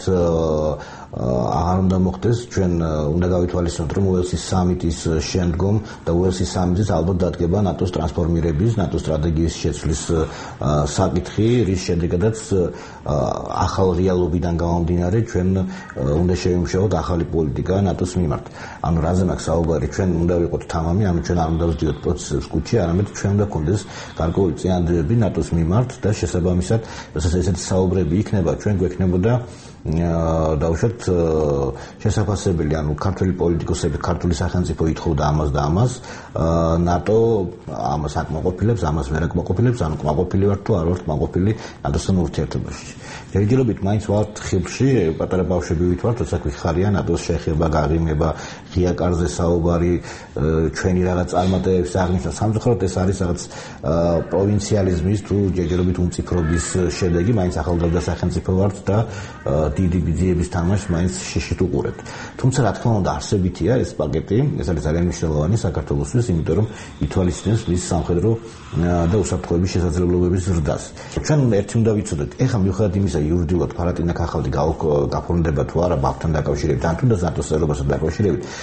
აღარ უნდა მოხდეს. ჩვენ უნდა გავითვალისწინოთ, რომ უელსის სამიტის შემდგომ და უელსის სამიტის ალბათ დადგება ნატოს ტრანსფორმირების, ნატოს სტრატეგიის შეცვლის საკითხი, რის შედეგადაც ახალ რეალობიდან გამომდინარე ჩვენ უნდა შევიმუშაოთ ახალი პოლიტიკა ნატოს მიმართ. ანუ რაზე მაქვს საუბარი, ჩვენ უნდა ვიყოთ თამამი, ანუ ჩვენ არ უნდა ვდიოთ პროცესებს კუჩი, არამედ ჩვენ უნდა გქონდეს გარკვეული წინადადებები ნატოს მიმართ და შესაბამისად, რასაც ესეთი საუბრები იქნება, ჩვენ გვექნებოდა დაუშვათ შესაძლებელი, ანუ ქართული პოლიტიკოსები, ქართული სახელმწიფო ითხოვდა ამას და ამას, ნატო ამას აკმაყოფილებს, ამას ვერ აკმაყოფილებს, ანუ კმაყოფილი ვართ თუ არ ვართ კმაყოფილი ნატოსთან ურთიერთობაში. ჯერჯერობით მაინც ვართ ხილში, პატარა ბავშვები ვითვართ, როცა გვიხარია ნატოს შეხება, გაღიმება, ღია კარზე საუბარი, ჩვენი რაღაც წარმატებების აღნიშნა. სამწუხაროდ ეს არის რაღაც პროვინციალიზმის თუ ჯერჯერობით უმციფრობის შედეგი, მაინც ახალგაზრდა სახელმწიფო ვართ და დიდი ბიძიების თამაშს მაინც შიშით უყურებთ. თუმცა რა თქმა უნდა არსებითია ეს პაკეტი, ეს არის ძალიან მნიშვნელოვანი საქართველოსთვის, იმიტომ რომ ითვალისწინებს მის სამხედრო და უსაფრთხოების შესაძლებლობების ზრდას. ჩვენ ერთი უნდა ვიცოდეთ, ეხლა მიუხედავად იმისა, იურიდიულად ფარატინა ქაღალდი გაფორმდება თუ არა ბავშვთან დაკავშირებით, ან თუნდაც ნატოს წევრობასთან დაკავშირებით,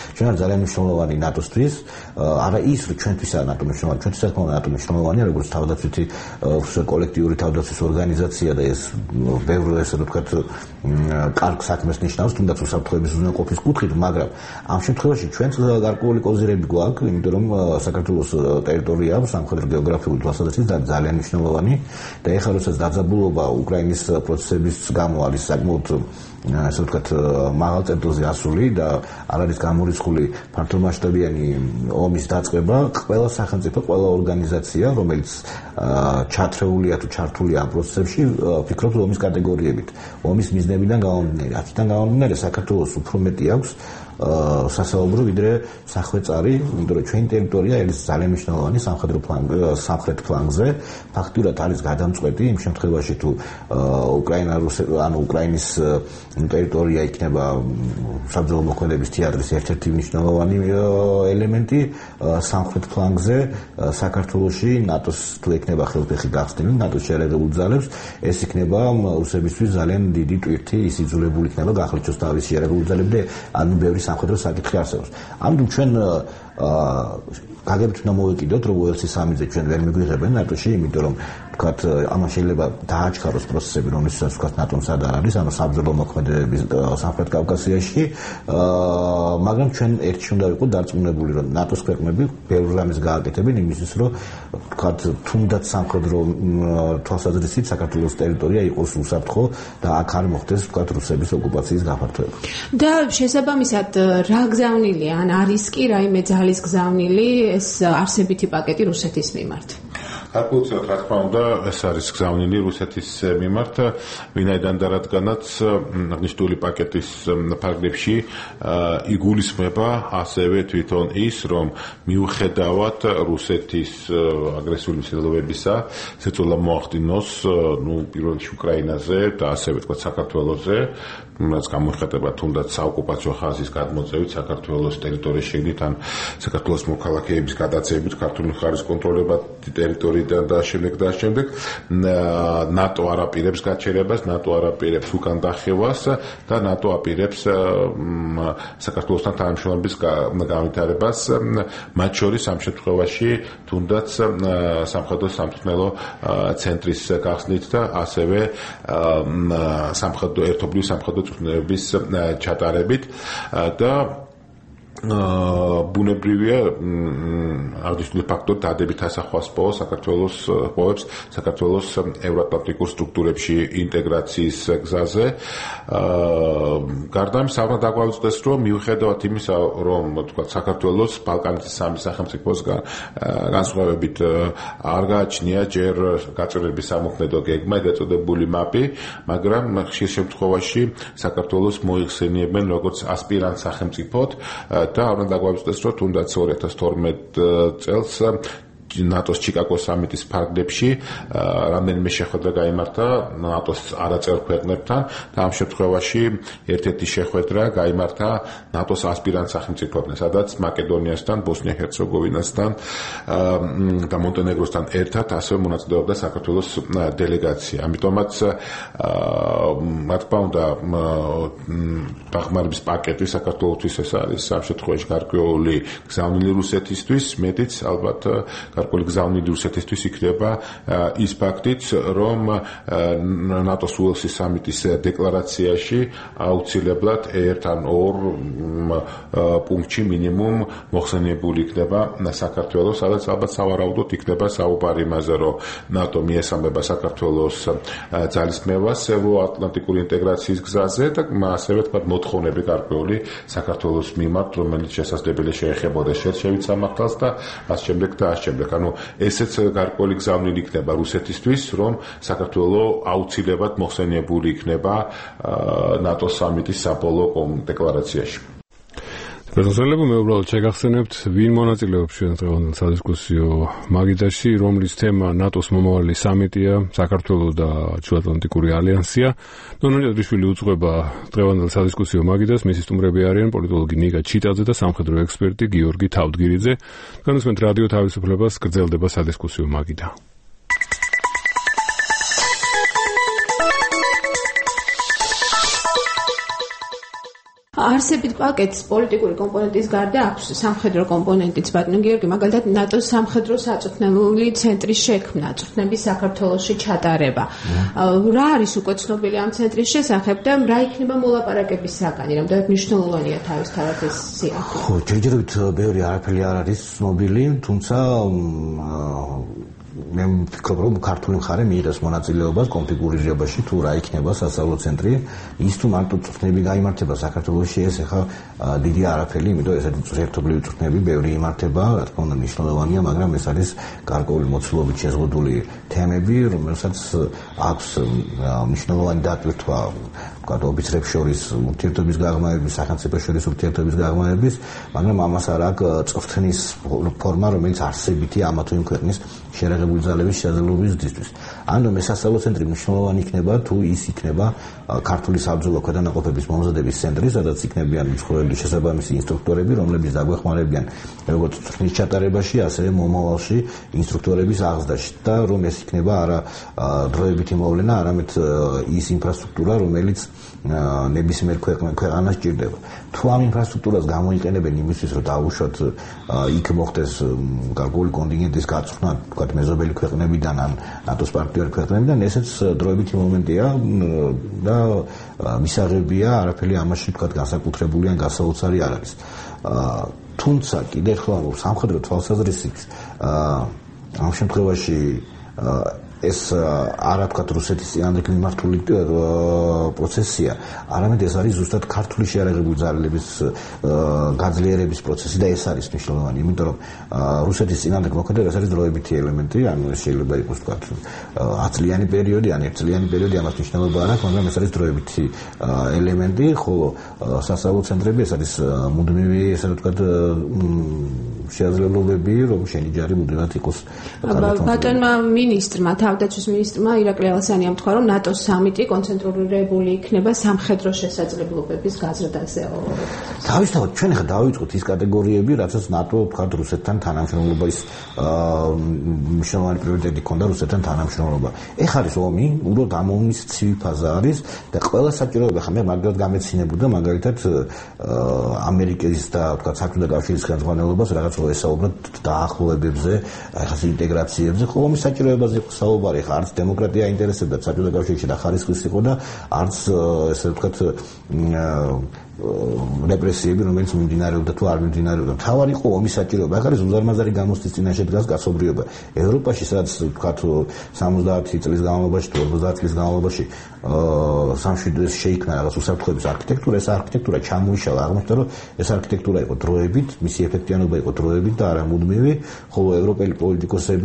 ჩვენ არ ძალიან მნიშვნელოვანი ნატოსთვის, არა ის რომ ჩვენთვისაა ნატო მნიშვნელოვანი, ჩვენთვის თქმა უნდა ნატო მნიშვნელოვანია როგორც თავდაცვითი კოლექტიური თავდაცვის ორგანიზაცია და ეს ბევრ ესე ვთქვათ კარგ საქმეს ნიშნავს, თუნდაც უსაფრთხოების უზრუნველყოფის კუთხით, მაგრამ ამ შემთხვევაში ჩვენც გარკვეული კოზირები გვაქვს, იმიტომ რომ საქართველოს ტერიტორია სამხედრო გეოგრაფიული თვალსაზრისით ძალიან მნიშვნელოვანი და ეხლა როდესაც დაძაბულობა უკრაინის პროცესების გამო არის საკმაოდ ასე ვთქვათ მაღალ წერტილზე ასული და არ არის გამორიცხული ფართომასშტაბიანი ომის დაწყება, ყველა სახელმწიფო, ყველა ორგანიზაცია, რომელიც ჩათრეულია თუ ჩართულია ამ პროცესებში, ფიქრობს ომის კატეგორიებით, ომის მიზნებიდან გამომდინარე. აქედან გამომდინარე საქართველოს უფრო მეტი აქვს სასაუბრო ვიდრე სახვეწარი, იმიტომ რომ ჩვენი ტერიტორია არის ძალიან მნიშვნელოვანი სამხედრო სამხრეთ ფლანგზე, ფაქტურად არის გადამწყვეტი იმ შემთხვევაში თუ უკრაინა ანუ უკრაინის ტერიტორია იქნება საბრძოლო მოქმედების თეატრის ერთ-ერთი მნიშვნელოვანი ელემენტი სამხრეთ ფლანგზე საქართველოში ნატოს თუ ექნება ხელფეხი გახსნილი ნატოს შეერაგებულ ძალებს, ეს იქნება რუსებისთვის ძალიან დიდი ტვირთი, ის იძულებული იქნება გახლეჩოს თავის შეერაგებულ ძალებს და ანუ ბევრი სამხედრო საკითხი არსებობს. ამიტომ ჩვენ გაგებით უნდა მოვეკიდოთ, რომ უელსი სამიზე ჩვენ ვერ მიგვიღებენ ნატოში, იმიტომ რომ ვთქვათ, ამან შეიძლება დააჩქაროს პროცესები, რომლისთვისაც ვთქვათ ნატომ სად არ არის, ანუ საბრძოლო მოქმედებების სამხრეთ კავკასიაში, მაგრამ ჩვენ ერთში უნდა ვიყოთ დარწმუნებული, რომ ნატოს ქვეყნები ბევრ რამეს გააკეთებენ იმისთვის, რომ ვთქვათ, თუნდაც სამხედრო თვალსაზრისით საქართველოს ტერიტორია იყოს უსაფრთხო და აქ არ მოხდეს ვთქვათ რუსების ოკუპაციის გაფართოება. და შესაბამისად რა გზავნილია, ან არის კი რაიმე ძალის გზავნილი ეს არსებითი პაკეტი რუსეთის მიმართ? გარკვეულწილად რა თქმა უნდა ეს არის გზავნილი რუსეთის მიმართ, ვინაიდან და რადგანაც აღნიშნული პაკეტის ფარგლებში იგულისხმება ასევე თვითონ ის, რომ მიუხედავად რუსეთის აგრესიული მცდელობებისა, შეცვალა მოახდინოს ნუ პირველ რიგში უკრაინაზე და ასევე თქვა საქართველოზე, რაც გამოიხატება თუნდაც საოკუპაციო ხაზის გადმოწევით საქართველოს ტერიტორიის შიგნით ან საქართველოს მოქალაქეების გადაცემით ქართული მხარის კონტროლებად ტერიტორიიდან და შემდეგ და შემდეგ ნატო არ აპირებს გაჩერებას, ნატო არ აპირებს უკან დახევას და ნატო აპირებს საქართველოსთან თანამშრომლობის განვითარებას, მათ შორის ამ შემთხვევაში თუნდაც სამხედრო სამწვრთნელო ცენტრის გახსნით და ასევე სამხედრო ერთობლივი სამხედრო წვრთნელების ჩატარებით და ბუნებრივია აღნიშნული ფაქტორი დადებით ასახვას პოვოს საქართველოს პოვებს საქართველოს ევროატლანტიკურ სტრუქტურებში ინტეგრაციის გზაზე. გარდა ამისა, უნდა დაგვაუწყდეს, რომ მიუხედავად იმისა, რომ თქვა საქართველოს ბალკანეთის სამი სახელმწიფოს განსხვავებით არ გააჩნია ჯერ გაწერილების სამოქმედო გეგმა, ეწოდებული მაპი, მაგრამ ხშირ შემთხვევაში საქართველოს მოიხსენიებენ როგორც ასპირანტ სახელმწიფოდ და არ უნდა დაგვაუწყდეს, რომ თუნდაც ორი ათას თორმეტ წელს ნატოს ჩიკაგოს სამიტის ფარგლებში რამდენიმე შეხვედრა გაიმართა ნატოს არაწევრ ქვეყნებთან და ამ შემთხვევაში ერთ-ერთი შეხვედრა გაიმართა ნატოს ასპირანტ სახელმწიფოებთან, სადაც მაკედონიასთან, ბოსნია-ჰერცეგოვინასთან და მონტენეგროსთან ერთად ასევე მონაწილეობდა საქართველოს დელეგაცია. ამიტომაც რა თქმა უნდა დახმარების პაკეტი საქართველოსთვის ეს არის ამ შემთხვევაში გარკვეული გზავნილი რუსეთისთვის, მეტიც ალბათ გარკვეული გზავნილი რუსეთისთვის იქნება ის ფაქტიც, რომ ნატოს უელსის სამიტის დეკლარაციაში აუცილებლად ერთ ან ორ პუნქტში მინიმუმ მოხსენიებული იქნება საქართველოს, სადაც ალბათ სავარაუდოდ იქნება საუბარი იმაზე, რომ ნატო მიესალმება საქართველოს ძალისხმევას ევროატლანტიკური ინტეგრაციის გზაზე და ასევე თქვა მოთხოვნები გარკვეული საქართველოს მიმართ, რომელიც შესაძლებელია შეეხებოდა შერჩევით სამართალს და ასე შემდეგ და ასე შემდეგ. ანუ ესეც გარკვეული გზავნილი იქნება რუსეთისთვის, რომ საქართველო აუცილებლად მოხსენიებული იქნება ნატოს სამიტის საბოლოო დეკლარაციაში. პროფესორებო, მე უბრალოდ შეგახსენებთ, ვინ მონაწილეობს ჩვენ დღევანდელ სადისკუსიო მაგიდაში, რომლის თემა ნატოს მომავალი სამიტია, საქართველოს და ჩრდილოატლანტიკური ალიანსია. ნონო ჭადრიშვილი უძღვება დღევანდელ სადისკუსიო მაგიდას, მისი სტუმრები არიან პოლიტოლოგი ნიკა ჩიტაძე და სამხედრო ექსპერტი გიორგი თავდგირიძე. განსვენთ რადიო თავისუფლებას, გრძელდება სადისკუსიო მაგიდა. არსებით პაკეტს პოლიტიკური კომპონენტის გარდა აქვს სამხედრო კომპონენტიც, ბატონო გიორგი, მაგალითად ნატოს სამხედრო საწვრთნელი ცენტრის შექმნა, წვრთნების საქართველოში ჩატარება. რა არის უკვე ცნობილი ამ ცენტრის შესახებ და რა იქნება მოლაპარაკების საგანი, რამდენად მნიშვნელოვანია თავისთავად ეს სიახლე? ხო, ჯერჯერობით ბევრი არაფერი არ არის ცნობილი, თუმცა მე ვფიქრობ, რომ ქართული მხარე მიიღეს მონაწილეობას კონფიგურირებაში თუ რა იქნება სასწავლო ცენტრი, ის თუ მარტო წვრთნები გაიმართება საქართველოში, ეს ახლა დიდი არაფერი, იმიტომ ესეთი ერთობლივი წვრთნები ბევრი იმართება, რა თქმა უნდა მნიშვნელოვანია, მაგრამ ეს არის გარკვეული მოცულობით შეზღუდული თემები, რომელსაც აქვს მნიშვნელოვანი დატვირთვა ვთქვათ, ოფიცრებს შორის ურთიერთობის გაღრმავების, სახელმწიფოს შორის ურთიერთობის გაღრმავების, მაგრამ ამას არ აქვს წვრთნის ფორმა, რომელიც არსებითი ამა თუ იმ ქვეყნის შერეღებული ძალების შესაძლებლობისთვის. ანუ მე სასწავლო ცენტრი მნიშვნელოვანი იქნება, თუ ის იქნება ქართული საბრძოლო ქვედანაყოფების მომზადების ცენტრი, სადაც იქნებიან მსხვერპლი შესაბამისი ინსტრუქტორები, რომლებიც დაგვეხმარებიან როგორც წვრთნის ჩატარებაში, ასევე მომავალში ინსტრუქტორების აღზრდაში და რომ ეს იქნება არა დროებითი მოვლენა, არამედ ის ინფრასტრუქტურა, რომელიც ნებისმიერ ქვეყანას ჭირდება. თუ ამ ინფრასტრუქტურას გამოიყენებენ იმისთვის, რომ დაუშვათ იქ მოხდეს გარკვეული კონტინგენტის გაწვრთნა, თქვათ მეზობელი ქვეყნებიდან ან ნატოს პარტნიორი ქვეყნებიდან, ესეც დროებითი მომენტია და მისაღებია, არაფერი ამაში თქვათ განსაკუთრებული ან გასაოცარი არ არის. თუმცა კიდევ ხოლმე სამხედრო თვალსაზრისით ამ შემთხვევაში ეს არა თქვათ რუსეთის წინააღმდეგ მიმართული პროცესია, არამედ ეს არის ზუსტად ქართული შეიარაღებული ძალების გაძლიერების პროცესი და ეს არის მნიშვნელოვანი, იმიტომ რომ რუსეთის წინააღმდეგ მოქმედება ეს არის დროებითი ელემენტი, ანუ ეს შეიძლება იყოს თქვათ ათწლიანი პერიოდი, ან ერთწლიანი პერიოდი, ამას მნიშვნელობა არ აქვს, მაგრამ ეს არის დროებითი ელემენტი, ხოლო სასწავლო ცენტრები ეს არის მუდმივი, ესე ვთქვათ, შესაძლებლობები, რომ შენი ჯარი მუდმივად იყოს. ბატონმა მინისტრმა, თავდაცვის მინისტრმა ირაკლი ალასანიამ თქვა, რომ ნატოს სამიტი კონცენტრირებული იქნება სამხედრო შესაძლებლობების გაზრდაზე. თავისთავად ჩვენ ახლა დავიწყოთ ის კატეგორიები, რაცაც ნატო თქვა რუსეთთან თანამშრომლობის მნიშვნელოვანი პრიორიტეტი ჰქონდა რუსეთთან თანამშრომლობა. ეხ არის ომი, უბრალოდ ამ ომის ცივი ფაზა არის და ყველა საჭიროება ხა მე მაგალითად გამეცინებოდა მაგალითად ამერიკის და თქვა საბჭოთა კავშირის ხელმძღვანელობას რაღაც ესაუბროთ დაახლოებებზე, ახლა ინტეგრაციებზე, ხოლო ომის საჭიროებაზე საუბარი ხა არც დემოკრატია ინტერესებდა საბჭოთა კავშირში და ხარისხის იყო და არც ესე ვთქვათ რეპრესიები, რომელიც მიმდინარეობდა თუ არ მიმდინარეობდა. თავარი იყო ომის საჭიროება. ახ არის უზარმაზარი გამოსტის წინაშე დგას გასობრიობა. ევროპაში, სადაც ვთქვათ სამოცდაათი წლის განმავლობაში თუ ორმოცდაათი წლის განმავლობაში სამშვიდობოს შეიქმნა რაღაც უსაფრთხოების არქიტექტურა, ეს არქიტექტურა ჩამოიშალა. აღმოჩნდა, რომ ეს არქიტექტურა იყო დროებით, მისი ეფექტიანობა იყო დროებით და არა მუდმივი, ხოლო ევროპელი პოლიტიკოსები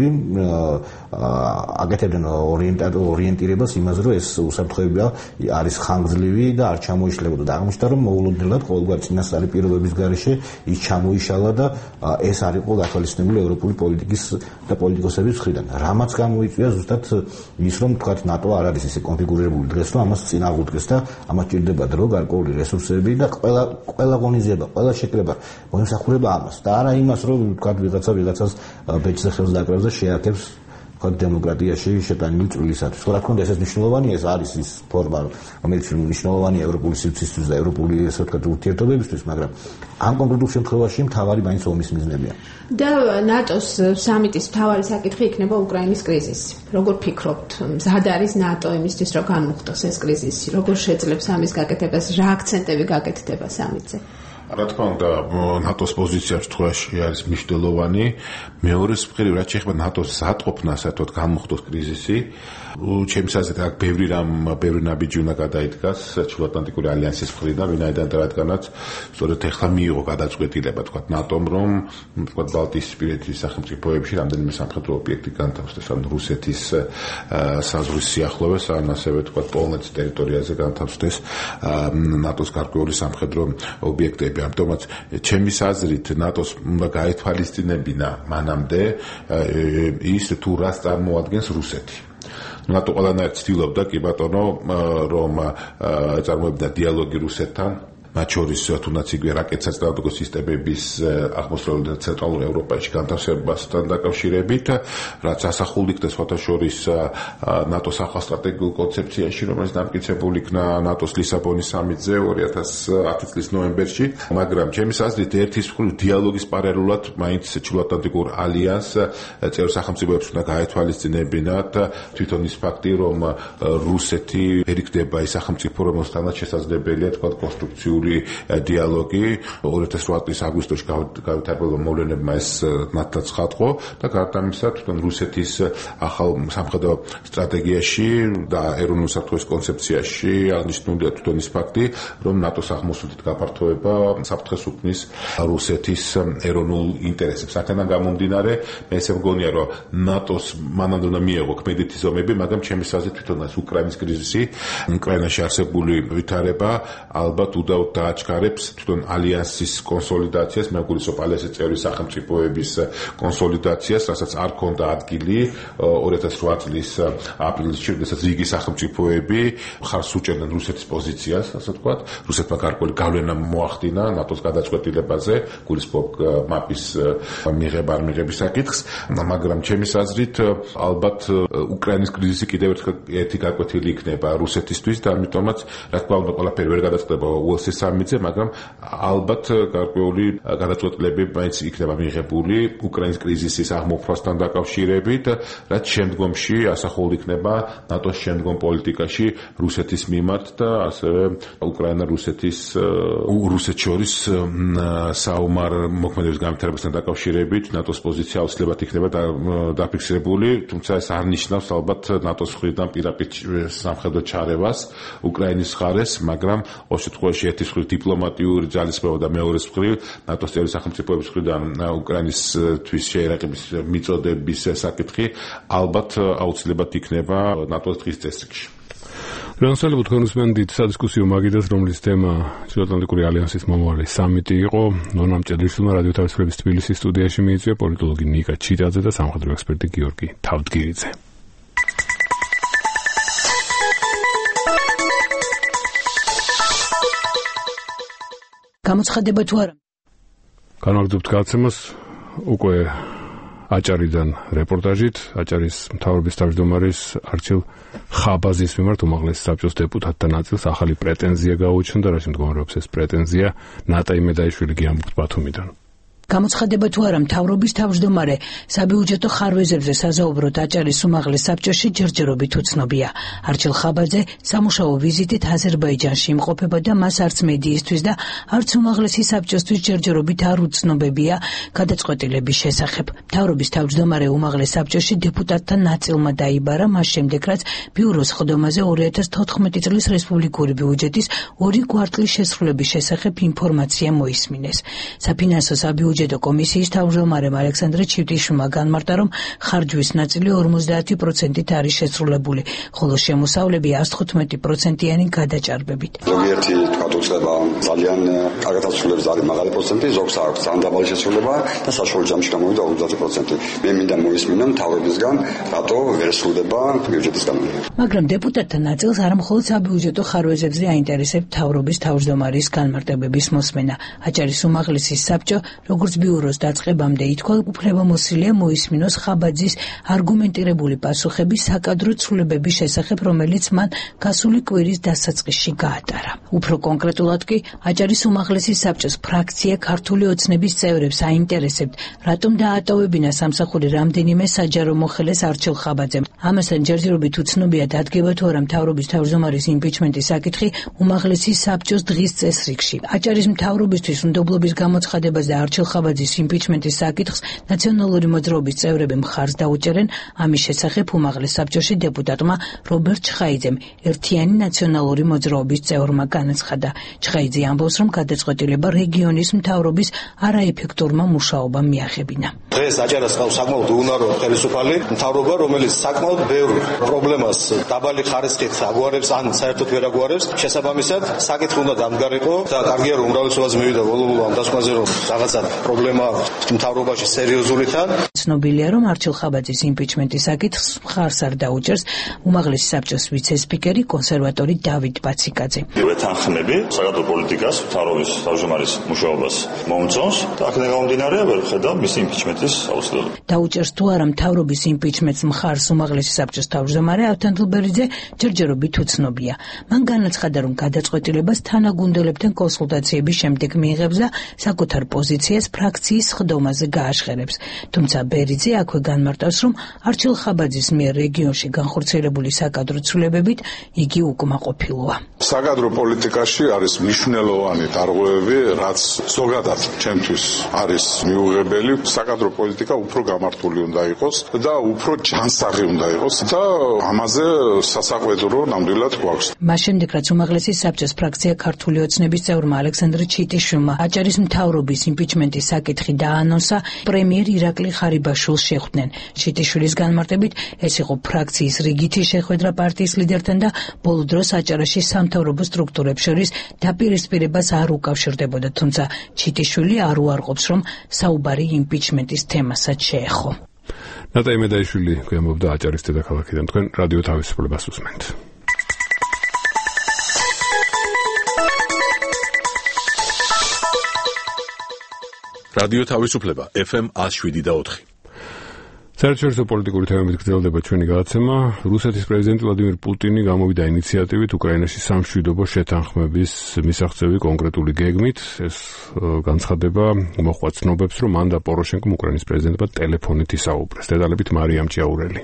აკეთებდნენ ორიენტირებას იმაზე, რომ ეს უსაფრთხოება არის ხანგრძლივი და არ ჩამოიშლებოდა. და აღმოჩნდა, რომ მოულოდნელად ყოველგვარი წინასწარი პირობების გარეშე ის ჩამოიშალა და ეს არ იყო გათვალისწინებული ევროპული პოლიტიკის და პოლიტიკოსების მხრიდან. რამაც გამოიწვია ზუსტად ის, რომ თქვათ ნატო არ არის ისე კონფიგურირებული დღეს, რომ ამას წინ აღუდგეს და ამას ჭირდება დრო, გარკვეული რესურსები და ყველა ყველა ღონისძიება, ყველა შეკრება მოიმსახურება ამას და არა იმას, რომ თქვათ ვიღაცა ვიღაცას ბეჭდზე ხელს დაკრავს და შეაქებს თქვათ დემოკრატიაში შეტანილი წვლილისათვის. რა თქმა უნდა, ეს მნიშვნელოვანია, ეს არის ის ფორმა, რომელიც მნიშვნელოვანია ევროპული სივრცისთვის და ევროპული ესე ვთქვათ ურთიერთობებისთვის, მაგრამ ამ კონკრეტულ შემთხვევაში მთავარი მაინც ომის მიზნებია. და ნატოს სამიტის მთავარი საკითხი იქნება უკრაინის კრიზისი. როგორ ფიქრობთ, მზად არის ნატო იმისთვის, რომ განმუხტოს ეს კრიზისი? როგორ შეძლებს ამის გაკეთებას? რა აქცენტები გაკეთდება სამიტზე? რა თქმა უნდა, ნატოს პოზიცია რთულში არის მნიშვნელოვანი. მეორეს მხრივ, რაც შეეხება ნატოს ზატყოფნას, საერთოდ განმუხტოს კრიზისი, ჩემს აზრით, აქ ბევრი რამ, ბევრი ნაბიჯი უნდა გადაიდგას ჩრდილოატლანტიკური ალიანსის მხრიდან, ვინაიდან რადგანაც სწორედ ეხლა მიიღო გადაწყვეტილება, თქვათ, ნატომ, რომ თქვათ ბალტიისპირეთის სახელმწიფოებში რამდენიმე სამხედრო ობიექტი განთავსდეს, ანუ რუსეთის საზღვრის სიახლოვეს, ან ასევე თქვათ პოლონეთის ტერიტორიაზე განთავსდეს ნატოს გარკვეული სამხედრო ობიექტები. ამიტომაც ჩემის აზრით ნატოს უნდა გაეთვალისწინებინა მანამდე ის თუ რას წარმოადგენს რუსეთი. ნატო ყველანაირად ცდილობდა კი ბატონო რომ წარმოებდა დიალოგი რუსეთთან, მათ შორის თუნდაც იგივე რაკეტსაწინააღმდეგო სისტემების აღმოსავლეთ და ცენტრალურ ევროპაში განთავსებასთან დაკავშირებით, რაც ასახული იქნა სხვათა შორის ნატოს ახალ სტრატეგიულ კონცეფციაში, რომელიც დამტკიცებული იქნა ნატოს ლისაბონის სამიტზე ორი ათას ათი წლის ნოემბერში, მაგრამ ჩემის აზრით ერთის მხრივ დიალოგის პარალელურად მაინც ჩრდილოატლანტიკურ ალიანსს წევრ სახელმწიფოებს უნდა გაეთვალისწინებინათ თვითონ ის ფაქტი, რომ რუსეთი ვერ იქნება ის სახელმწიფო, რომელთანაც შესაძლებელია თქვა კონსტრუქციული დიალოგი. ორი ათას ოთხ წლის აგვისტოში გავითარებულმა მოვლენებმა ეს მათაც ხატყო და გარდა ამისა თვითონ რუსეთის ახალ სამხედრო სტრატეგიაში და ეროვნული საფრთხის კონცეფციაში აღნიშნულია თვითონ ის ფაქტი, რომ ნატოს აღმოსავლეთ გაფართოება საფრთხეს უქმნის რუსეთის ეროვნულ ინტერესებს. აქედან გამომდინარე, მე ესე მგონია, რომ ნატოს მანამდე უნდა მიეღო ქმედითი ზომები, მაგრამ ჩემის აზრით თვითონ ეს უკრაინის კრიზისი, უკრაინაში არსებული ვითარება ალბათ უდაოდ დააჩქარებს თვითონ ალიანსის კონსოლიდაციას, მე გულისხმობ ალიანსის წევრი სახელმწიფოების კონსოლიდაციას, რასაც არ ქონდა ადგილი ორი ათას ოთხ წლის აპრილში, როდესაც რიგი სახელმწიფოები ხარს უჭერდნენ რუსეთის პოზიციას, ასე ვთქვათ, რუსეთმა გარკვეული გავლენა მოახდინა ნატოს გადაწყვეტილებაზე, გულისხმობ მაპის მიღება არ მიღების საკითხს, მაგრამ ჩემის აზრით ალბათ უკრაინის კრიზისი კიდევ ერთი გაკვეთილი იქნება რუსეთისთვის და ამიტომაც რა თქმა უნდა ყველაფერი ვერ გადაწყდება უელსის სამიტზე, მაგრამ ალბათ გარკვეული გადაწყვეტილებები მაინც იქნება მიღებული უკრაინის კრიზისის აღმოფხვასთან დაკავშირებით, რაც შემდგომში ასახული იქნება ნატოს შემდგომ პოლიტიკაში რუსეთის მიმართ და ასევე უკრაინა-რუსეთის რუსეთს შორის საომარ მოქმედების განვითარებასთან დაკავშირებით ნატოს პოზიცია აუცილებლად იქნება დაფიქსირებული, თუმცა ეს არ ნიშნავს ალბათ ნატოს მხრიდან პირაპირ სამხედრო ჩარევას უკრაინის მხარეს, მაგრამ ყოველ შემთხვევაში ერთის მხრივ დიპლომატიური ძალისხმევა და მეორეს მხრივ ნატოს წევრი სახელმწიფოების მხრიდან უკრაინისთვის შეერაყების მიწოდების საკითხი ალბათ აუცილებლად იქნება ნატოს დღის წესრიგში. რანსალებო თქვენ უსმენთ სადისკუსიო მაგიდას, რომლის თემა ჩრდილოატლანტიკური ალიანსის მომავალი სამიტი იყო. ნონამ ჭედრიშვილმა რადიო თავისუფლების თბილისის სტუდიაში მიიწვია პოლიტოლოგი ნიკა ჩიტაძე და სამხედრო ექსპერტი გიორგი თავდგირიძე. გამოცხადება თუ არა? განაგრძობთ გადაცემას უკვე აჭარიდან რეპორტაჟით, აჭარის მთავრობის თავმჯდომარის არჩილ ხაბაზის მიმართ უმაღლესი საბჭოს დეპუტატთა ნაწილს ახალი პრეტენზია გაუჩნდა, რაში მდგომარეობს ეს პრეტენზია ნატაი მედაიშვილი გიამბობთ ბათუმიდან. გამოცხადება თუ არა, მთავრობის თავმჯდომარე საბიუჯეტო ხარვეზებზე საზაუბროთ აჭარის უმაღლეს საბჭოში ჯერჯერობით უცნობია. არჩილ ხაბაძე სამუშაო ვიზიტით აზერბაიჯანში იმყოფება და მას არც მედიისთვის და არც უმაღლესი საბჭოსთვის ჯერჯერობით არ უცნობებია გადაწყვეტილების შესახებ. მთავრობის თავმჯდომარე უმაღლეს საბჭოში დეპუტატთა ნაწილმა დაიბარა მას შემდეგ, რაც ბიუროს ხდომაზე ორი ათას თოთხმეტი წლის რესპუბლიკური ბიუჯეტის ორი კვარტლის შესრულების შესახებ ინფორმაცია მოისმინეს. საფინანსო საბიუჯეტო ბიუჯეტო კომისიის თავმჯდომარემ ალექსანდრე ჩივტიშვილმა განმარტა, რომ ხარჯვის ნაწილი ორმოცდაათი პროცენტით არის შესრულებული, ხოლო შემოსავლები ას თხუთმეტი პროცენტიანი გადაჭარბებით. ზოგიერთი თქვა უწება ძალიან კარგად ასრულებს არის მაღალი პროცენტი, ზოგს აქვს ძალიან დაბალი შესრულება და საშუალო ჯამში გამოვიდა ორმოცდაათი პროცენტი. მე მინდა მოისმინა მთავრობისგან, რატო ვერ სრულდება ბიუჯეტის კანონი. მაგრამ დეპუტატთა ნაწილს არა მხოლოდ საბიუჯეტო ხარვეზებზე აინტერესებს მთავრობის თავმჯდომარის განმარტებების მოსმენა. აჭარის უმაღლესი საბჭო როგორც ბიუროს დაწყებამდე ითქვა, უფლებამოსილია მოისმინოს ხაბაძის არგუმენტირებული პასუხები საკადრო ცვლილებების შესახებ, რომელიც მან გასული კვირის დასაწყისში გაატარა. უფრო კონკრეტულად კი აჭარის უმაღლესი საბჭოს ფრაქცია ქართული ოცნების წევრებს აინტერესებთ, რატომ დაატოვებინა სამსახური რამდენიმე საჯარო მოხელეს არჩილ ხაბაძემ. ამასთან ჯერჯერობით უცნობია დადგება თუ არა მთავრობის თავმჯდომარის იმპიჩმენტის საკითხი უმაღლესი საბჭოს დღის წესრიგში. აჭარის მთავრობისთვის უნდობლობის გამოცხადებაზე და არჩილ ხაბაძის იმპიჩმენტის საკითხს ნაციონალური მოძრაობის წევრები მხარს დაუჭერენ. ამის შესახებ უმაღლეს საბჭოში დეპუტატმა რობერტ ჩხაიძემ ერთიანი ნაციონალური მოძრაობის წევრმა განაცხადა. ჩხაიძე ამბობს, რომ გადაწყვეტილება რეგიონის მთავრობის არაეფექტურმა მუშაობამ მიახებინა. დღეს აჭარას ყავს საკმაოდ უუნარო ხელისუფალი მთავრობა, რომელიც საკმაოდ ბევრ პრობლემას დაბალი ხარისხით აგვარებს ან საერთოდ ვერ აგვარებს. შესაბამისად, საკითხი უნდა დამდგარიყო და კარგია რომ უმრავლესობაზე მივიდა ვალულობა ამ დასკვნაზე, რომ რაღაცა პრობლემა მთავრობაში სერიოზულითა. ცნობილია, რომ არჩილ ხაბაძის იმპიჩმენტის საკითხს მხარს არ დაუჭერს უმაღლესი საბჭოს ვიცე-სპიკერი კონსერვატორი დავით ბაციკაძე. ვეთანხმები საკადრო პოლიტიკას, მთავრობის თავმჯდომარის მუშაობას მომწონს და აქედან გამომდინარე ვერ ვხედავ მისი იმპიჩმენტის აუცილებლობას. დაუჭერს თუ არა მთავრობის იმპიჩმენტს მხარს უმაღლესი საბჭოს თავმჯდომარე ავთან თილბერიძე ჯერჯერობით უცნობია. მან განაცხადა, რომ გადაწყვეტილებას თანაგუნდელებთან კონსულტაციების შემდეგ მიიღებს და საკუთარ პოზიციას ფრაქციის სხდომაზე გააშხერებს. თუმცა ბერიძე აქვე განმარტავს, რომ არჩილ ხაბაძის მიერ რეგიონში განხორციელებული საკადრო ცვლილებებით იგი უკმაყოფილოა. საკადრო პოლიტიკაში არის მნიშვნელოვანი დარღვევები, რაც ზოგადად ჩემთვის არის მიუღებელი. საკადრო პოლიტიკა უფრო გამართული უნდა იყოს და უფრო ჯანსაღი უნდა იყოს და ამაზე სასაყვედრო ნამდვილად გვაქვს. მას შემდეგ, რაც უმაღლესი საბჭოს ფრაქცია ქართული ოცნების წევრმა ალექსანდრე ჩიტიშვილმა აჭარის მთავრობის იმპიჩმენტის საკითხი დაანონსა, პრემიერ ირაკლი ხარიბაშვილს შეხვდნენ. ჩიტიშვილის განმარტებით, ეს იყო ფრაქციის რიგითი შეხვედრა პარტიის ლიდერთან და ბოლო დროს აჭარაში სამთავრობო სტრუქტურებს შორის დაპირისპირებას არ უკავშირდებოდა, თუმცა ჩიტიშვილი არ უარყოფს, რომ საუბარი იმპიჩმენტის თემასაც შეეხო. ნატაი მედაიშვილი გვემობდა აჭარის დედაქალაქიდან. თქვენ რადიო თავისუფლებას უსმენთ. რადიო თავისუფლება ეფ ემ one oh seven და four. საერთაშორისო პოლიტიკური თემებით გრძელდება ჩვენი გადაცემა. რუსეთის პრეზიდენტ ვლადიმირ პუტინი გამოვიდა ინიციატივით უკრაინაში სამშვიდობო შეთანხმების მისაღწევი კონკრეტული გეგმით. ეს განცხადება მოჰყვა ცნობებს, რომ მან და პოროშენკომ უკრაინის პრეზიდენტმა ტელეფონით ისაუბრეს. დეტალებით მარიამ ჭიაურელი.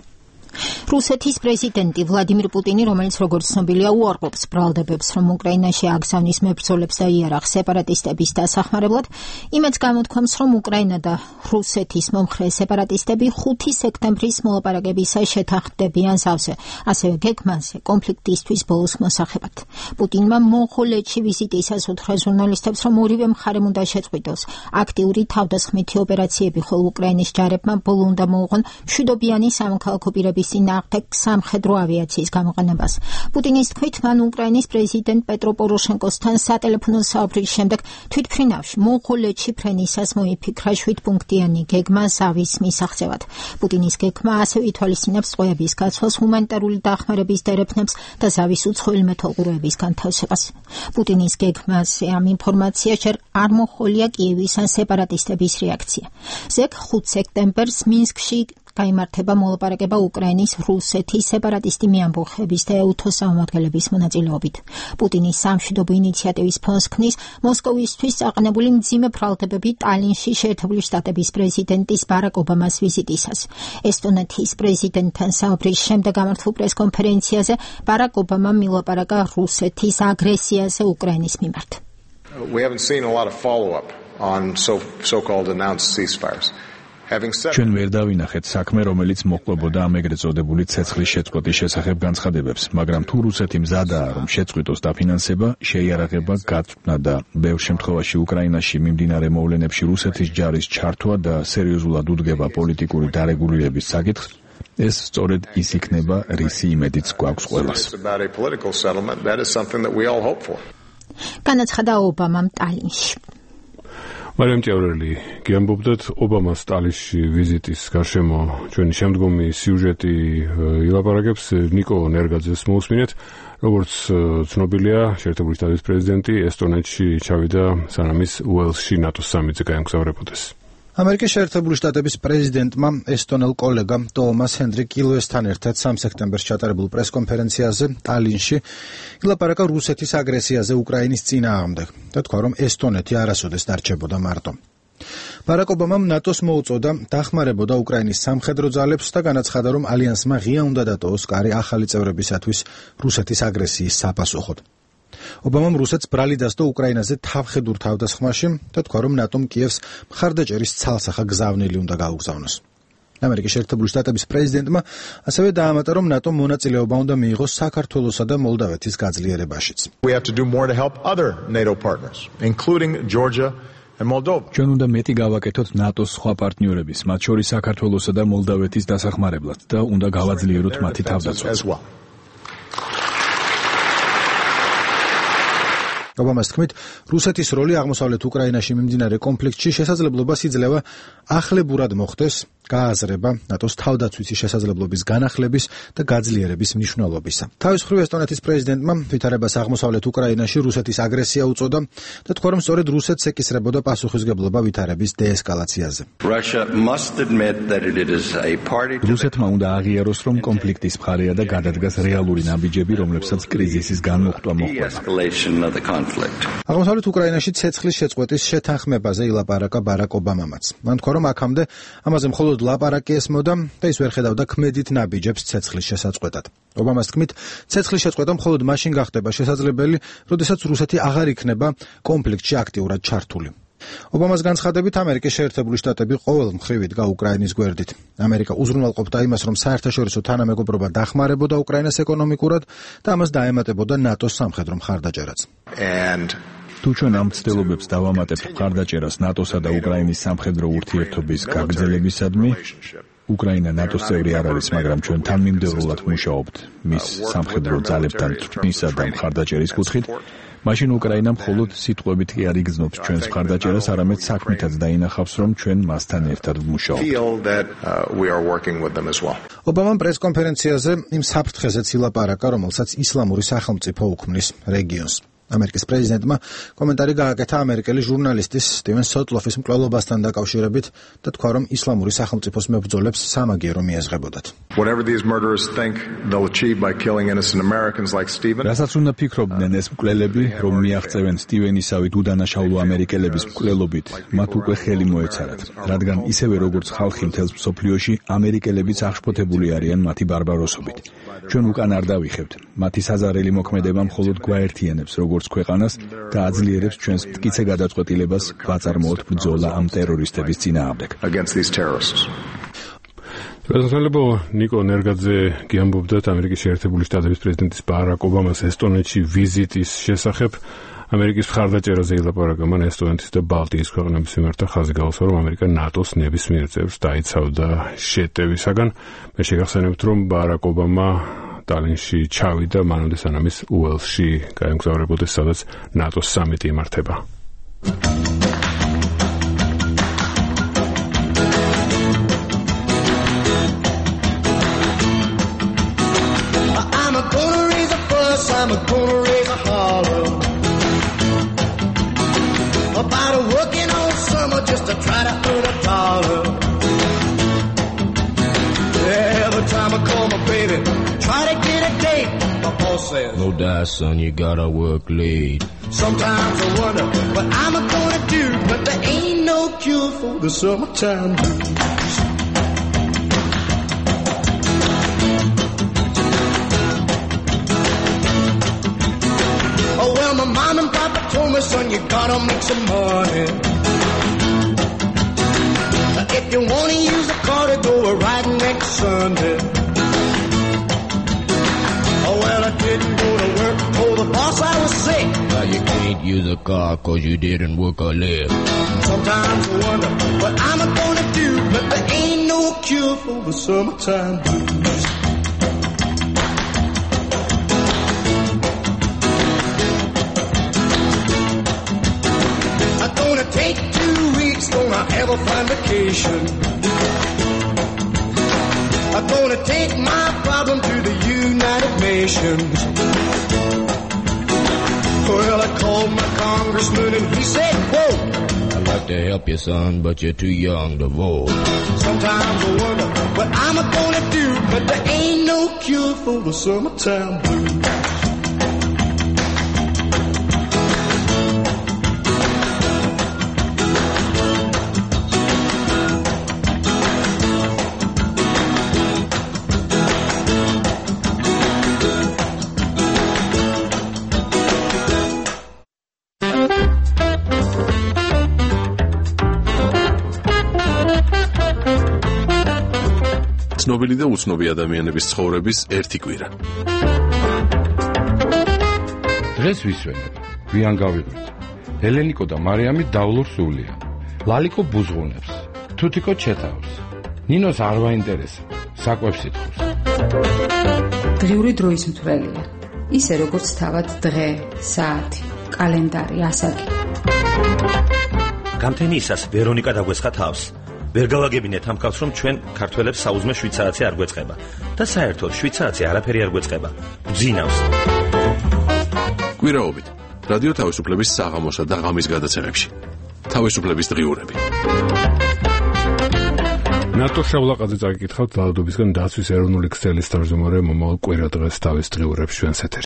რუსეთის პრეზიდენტი ვლადიმირ პუტინი, რომელიც როგორც ცნობილია, უარყოფს ბრალდებებს, რომ უკრაინაში აგზავნის მებრძოლებს და იარაღ სეპარატისტების დასახმარებლად, იმედს გამოთქვამს, რომ უკრაინა და რუსეთის მომხრე სეპარატისტები ხუთი სექტემბრის მოლაპარაკებისას შეთანხმდებიან სავსე, ასევე გეგმაზე კონფლიქტისთვის ბოლოს მოსახებად. პუტინმა მონღოლეთში ვიზიტისას უთხრა ჟურნალისტებს, რომ ორივე მხარემ უნდა შეწყვიტოს აქტიური თავდასხმითი ოპერაციები, ხოლო უკრაინის ჯარებმა ბოლო უნდა მოუღონ მშვიდობიანი სამოქალაქო პირების წინააღმდეგ სამხედრო ავიაციის გამოყენებას. პუტინის თქმით, მან უკრაინის პრეზიდენტ პეტრო პოროშენკოსთან სატელეფონო საუბრის შემდეგ თვითმფრინავში მონღოლეთში ფრენისას მოიფიქრა შვიდპუნქტიანი გეგმა ზავის მისაღწევად. პუტინის გეგმა ასევე ითვალისწინებს ტყვეების გაცვლას, ჰუმანიტარული დახმარების დერეფნებს და ზავის უცხოელი მეთვალყურეების განთავსებას. პუტინის გეგმაზე ამ ინფორმაციას ჯერ არ მოჰყოლია კიევის ან სეპარატისტების რეაქცია. ზეგ ხუთი სექტემბერს მინსკში გაიმართება მოლაპარაკება უკრაინის რუსეთის სეპარატისტი მიამბოხების და ეუთოს წარმომადგენლების მონაწილეობით. პუტინის სამშვიდობო ინიციატივის ფონს ქმნის მოსკოვისთვის წაყენებული მძიმე ბრალდებები ტალინში შეერთებული შტატების პრეზიდენტის ბარაკ ობამას ვიზიტისას. ესტონეთის პრეზიდენტთან საუბრის შემდეგ გამართულ პრესკონფერენციაზე ბარაკ ობამამ მილაპარაკა რუსეთის აგრესიაზე უკრაინის მიმართ. We haven't seen a lot of follow-up on so so-called announced ceasefires. ჩვენ ვერ დავინახეთ საქმე, რომელიც მოყოლბოდა ამ ეგრეთ წოდებული ცეცხლის შეწყვეტის შესახებ განცხადებებს, მაგრამ თუ რუსეთი მზადაა, რომ შეწყვიტოს დაფინანსება, შეიარაღება, გაწვნა და ბევრ შემთხვევაში უკრაინაში მიმდინარე მოვლენებში რუსეთის ჯარის ჩართვა და სერიოზულად უდგება პოლიტიკური დარეგულირების საკითხს, ეს სწორედ ის იქნება, რისი იმედიც გვაქვს ყველას. განაცხადა ობამამ ტალინში. მარიამ ჭიაურელი, გიამბობდათ ობამას ტალინში ვიზიტის გარშემო ჩვენი შემდგომი სიუჟეტი ილაპარაკებს. ნიკო ნერგაძეს მოусმინეთ. როგორც ცნობილია, შეერთებული შტატების პრეზიდენტი ესტონეთში ჩავიდა, სანამ ის უელსში ნატოს სამიტზე გაემგზავრებოდეს. ამერიკის შეერთებული შტატების პრეზიდენტმა ესტონელ კოლეგამ ტომას ჰენდრი კილოესთან ერთად სამი სექტემბერს ჩატარებულ პრესკონფერენციაზე ტალინში ილაპარაკა რუსეთის აგრესიაზე უკრაინის წინააღმდეგ და თქვა, რომ ესტონეთი არასოდეს დარჩებოდა მარტო. ბარაკ ობამამ ნატოს მოუწოდა დახმარებოდა უკრაინის სამხედრო ძალებს და განაცხადა, რომ ალიანსმა ღია უნდა დატოვოს კარი ახალი წევრებისათვის რუსეთის აგრესიის საპასუხოდ. ობამამ რუსეთს ბრალი დასდო უკრაინაზე თავხედურ თავდასხმაში და თქვა, რომ ნატომ კიევს მხარდაჭერის ცალსახა გზავნილი უნდა გაუგზავნოს. ამერიკის შეერთებული შტატების პრეზიდენტმა ასევე დაამატა, რომ ნატომ მონაწილეობა უნდა მიიღოს საქართველოსა და მოლდავეთის გაძლიერებაშიც. We have to do more to help other NATO partners, including Georgia and Moldova. ჩვენ უნდა მეტი გავაკეთოთ ნატოს სხვა პარტნიორების, მათ შორის საქართველოსა და მოლდავეთის დასახმარებლად და უნდა გავაძლიეროთ მათი თავდაცვაც. ობამას თქმით, რუსეთის როლი აღმოსავლეთ უკრაინაში მიმდინარე კონფლიქტში შესაძლებლობას იძლევა ახლებურად მოხდეს გააზრება ნატოს თავდაცვითი შესაძლებლობის განახლების და გაძლიერების მნიშვნელობისა. თავის მხრივ ესტონეთის პრეზიდენტმა ვითარებას აღმოსავლეთ უკრაინაში რუსეთის აგრესია უწოდა და თქვა, რომ სწორედ რუსეთს ეკისრებოდა პასუხისგებლობა ვითარების დეესკალაციაზე. რუსეთმა უნდა აღიაროს, რომ კონფლიქტის მხარეა და გადადგას რეალური ნაბიჯები, რომლებსაც კრიზისის განმოხტვა მოჰყვება. აღმოსავლეთ უკრაინაში ცეცხლის შეწყვეტის შეთანხმებაზე ილაპარაკა ბარაკ ობამამაც. მან თქვა, რომ აქამდე ამაზე მხოლოდ ლაპარაკი ესმოდა და ის ვერ ხედავდა ქმედით ნაბიჯებს ცეცხლის შესაწყვეტად. ობამას თქმით, ცეცხლის შეწყვეტა მხოლოდ მაშინ გახდება შესაძლებელი, როდესაც რუსეთი აღარ იქნება კონფლიქტში აქტიურად ჩართული. ობამას განცხადებით, ამერიკის შეერთებული შტატები ყოველ მხრივ იდგა უკრაინის გვერდით. ამერიკა უზრუნველყოფდა იმას, რომ საერთაშორისო თანამეგობრობა დახმარებოდა უკრაინას ეკონომიკურად და ამას დაემატებოდა ნატოს სამხედრო მხარდაჭერაც. თუ ჩვენ ამ ცდილობებს დავამატებთ მხარდაჭერას ნატოსა და უკრაინის სამხედრო ურთიერთობის გაგრძელებისადმი, უკრაინა ნატოს წევრი არ არის, მაგრამ ჩვენ თანმიმდევრულად მუშაობთ მის სამხედრო ძალებთან თქმისა და მხარდაჭერის კუთხით, მაშინ უკრაინა მხოლოდ სიტყვებით კი არ იგრძნობს ჩვენს მხარდაჭერას, არამედ საქმითაც დაინახავს, რომ ჩვენ მასთან ერთად ვმუშაობთ. ობამამ პრესკონფერენციაზე იმ საფრთხეზეც ილაპარაკა, რომელსაც ისლამური სახელმწიფო უქმნის რეგიონს. ამერიკის პრეზიდენტმა კომენტარი გააკეთა ამერიკელი ჟურნალისტის სტივენ სოტლოფის მკვლელობასთან დაკავშირებით და თქვა, რომ ისლამური სახელმწიფოს მებრძოლებს სამაგიერო მიეზღებოდათ. რასაც უნდა ფიქრობდნენ ეს მკვლელები, რომ მიაღწევენ სტივენისავით უდანაშაულო ამერიკელების მკვლელობით, მათ უკვე ხელი მოეცარათ, რადგან ისევე როგორც ხალხი მთელს მსოფლიოში, ამერიკელებიც აღშფოთებული არიან მათი ბარბაროსობით. ჩვენ უკან არ დავიხებთ. მათი საზარელი მოქმედება მხოლოდ გვაერთიანებს როგორც ქვეყანას და აძლიერებს ჩვენს მტკიცე გადაწყვეტილებას ვაწარმოოთ ბრძოლა ამ ტერორისტების წინააღმდეგ. პრეზიდენტებო ნიკო ნერგაძე გიამბობდათ ამერიკის შეერთებული შტატების პრეზიდენტის ბარაკ ობამას ესტონეთში ვიზიტის შესახებ. ამერიკის მხარდაჭერაზე ილაპარაკა მან ესტონეთის და ბალტიის ქვეყნების მიმართ და ხაზი გაუსვა, რომ ამერიკა ნატოს ნებისმიერ წევრს დაიცავდა შეტევისაგან. მე შეგახსენებთ, რომ ბარაკ ობამა ტალინში ჩავიდა მანამდე სანამ ის უელსში გაემგზავრებოდეს, სადაც ნატოს სამიტი იმართება. About a working all summer just to try to earn a dollar. Every time I call my baby, try to get a date, my boss says, no die, son, you gotta work late. Sometimes I wonder what I'm gonna do, but there ain't no cure for the summertime blues. Oh well, my mom and papa told me, son, you gotta make some money. If you wanna use a car to go a riding next Sunday. Oh well, I didn't go to work, told the boss I was sick. Well, you can't use a car cause you didn't work or live. Sometimes I wonder what I'm gonna do, but there ain't no cure for the summertime blues. I'm gonna take two weeks, gonna have a fine vacation. I'm gonna take my problem to the United Nations. Well, I called my congressman and he said, quote, I'd like to help you, son, but you're too young to vote. Sometimes I wonder what I'm gonna do, but there ain't no cure for the summertime blues. ცნობილი და უცნობი ადამიანების ცხოვრების ერთი კვირა. დღეს ვისვენებ, გვიან გავიღვით. ელენიკო და მარიამი დავლურ სულია. ლალიკო ბუზღუნებს, თუთიკო ჩეთავს. ნინოს არ ვაინტერესებს, საკვებს ითხოვს. დღიური დროის მთვრელია. ისე როგორც თავად დღე, საათი, კალენდარი, ასაკი. გამთენიისას ვერონიკა დაგვესხა თავს. ვერ გავაგებინეთ ამ კაცს, რომ ჩვენ ქართველებს საუზმე შვიდ საათი არ გვეწყება და საერთოდ შვიდ საათი არაფერი არ გვეწყება. ბძინავს. კვირაობით რადიო თავისუფლების საღამოსა და ღამის გადაცემებში. თავისუფლების დღიურები. ნატო შავლაყაძე წაკითხავთ ძალადობისგან დაცვის ეროვნული ქსელის თავმჯდომარე მომავალ კვირა დღეს თავის დღიურებს ჩვენს ეთერში.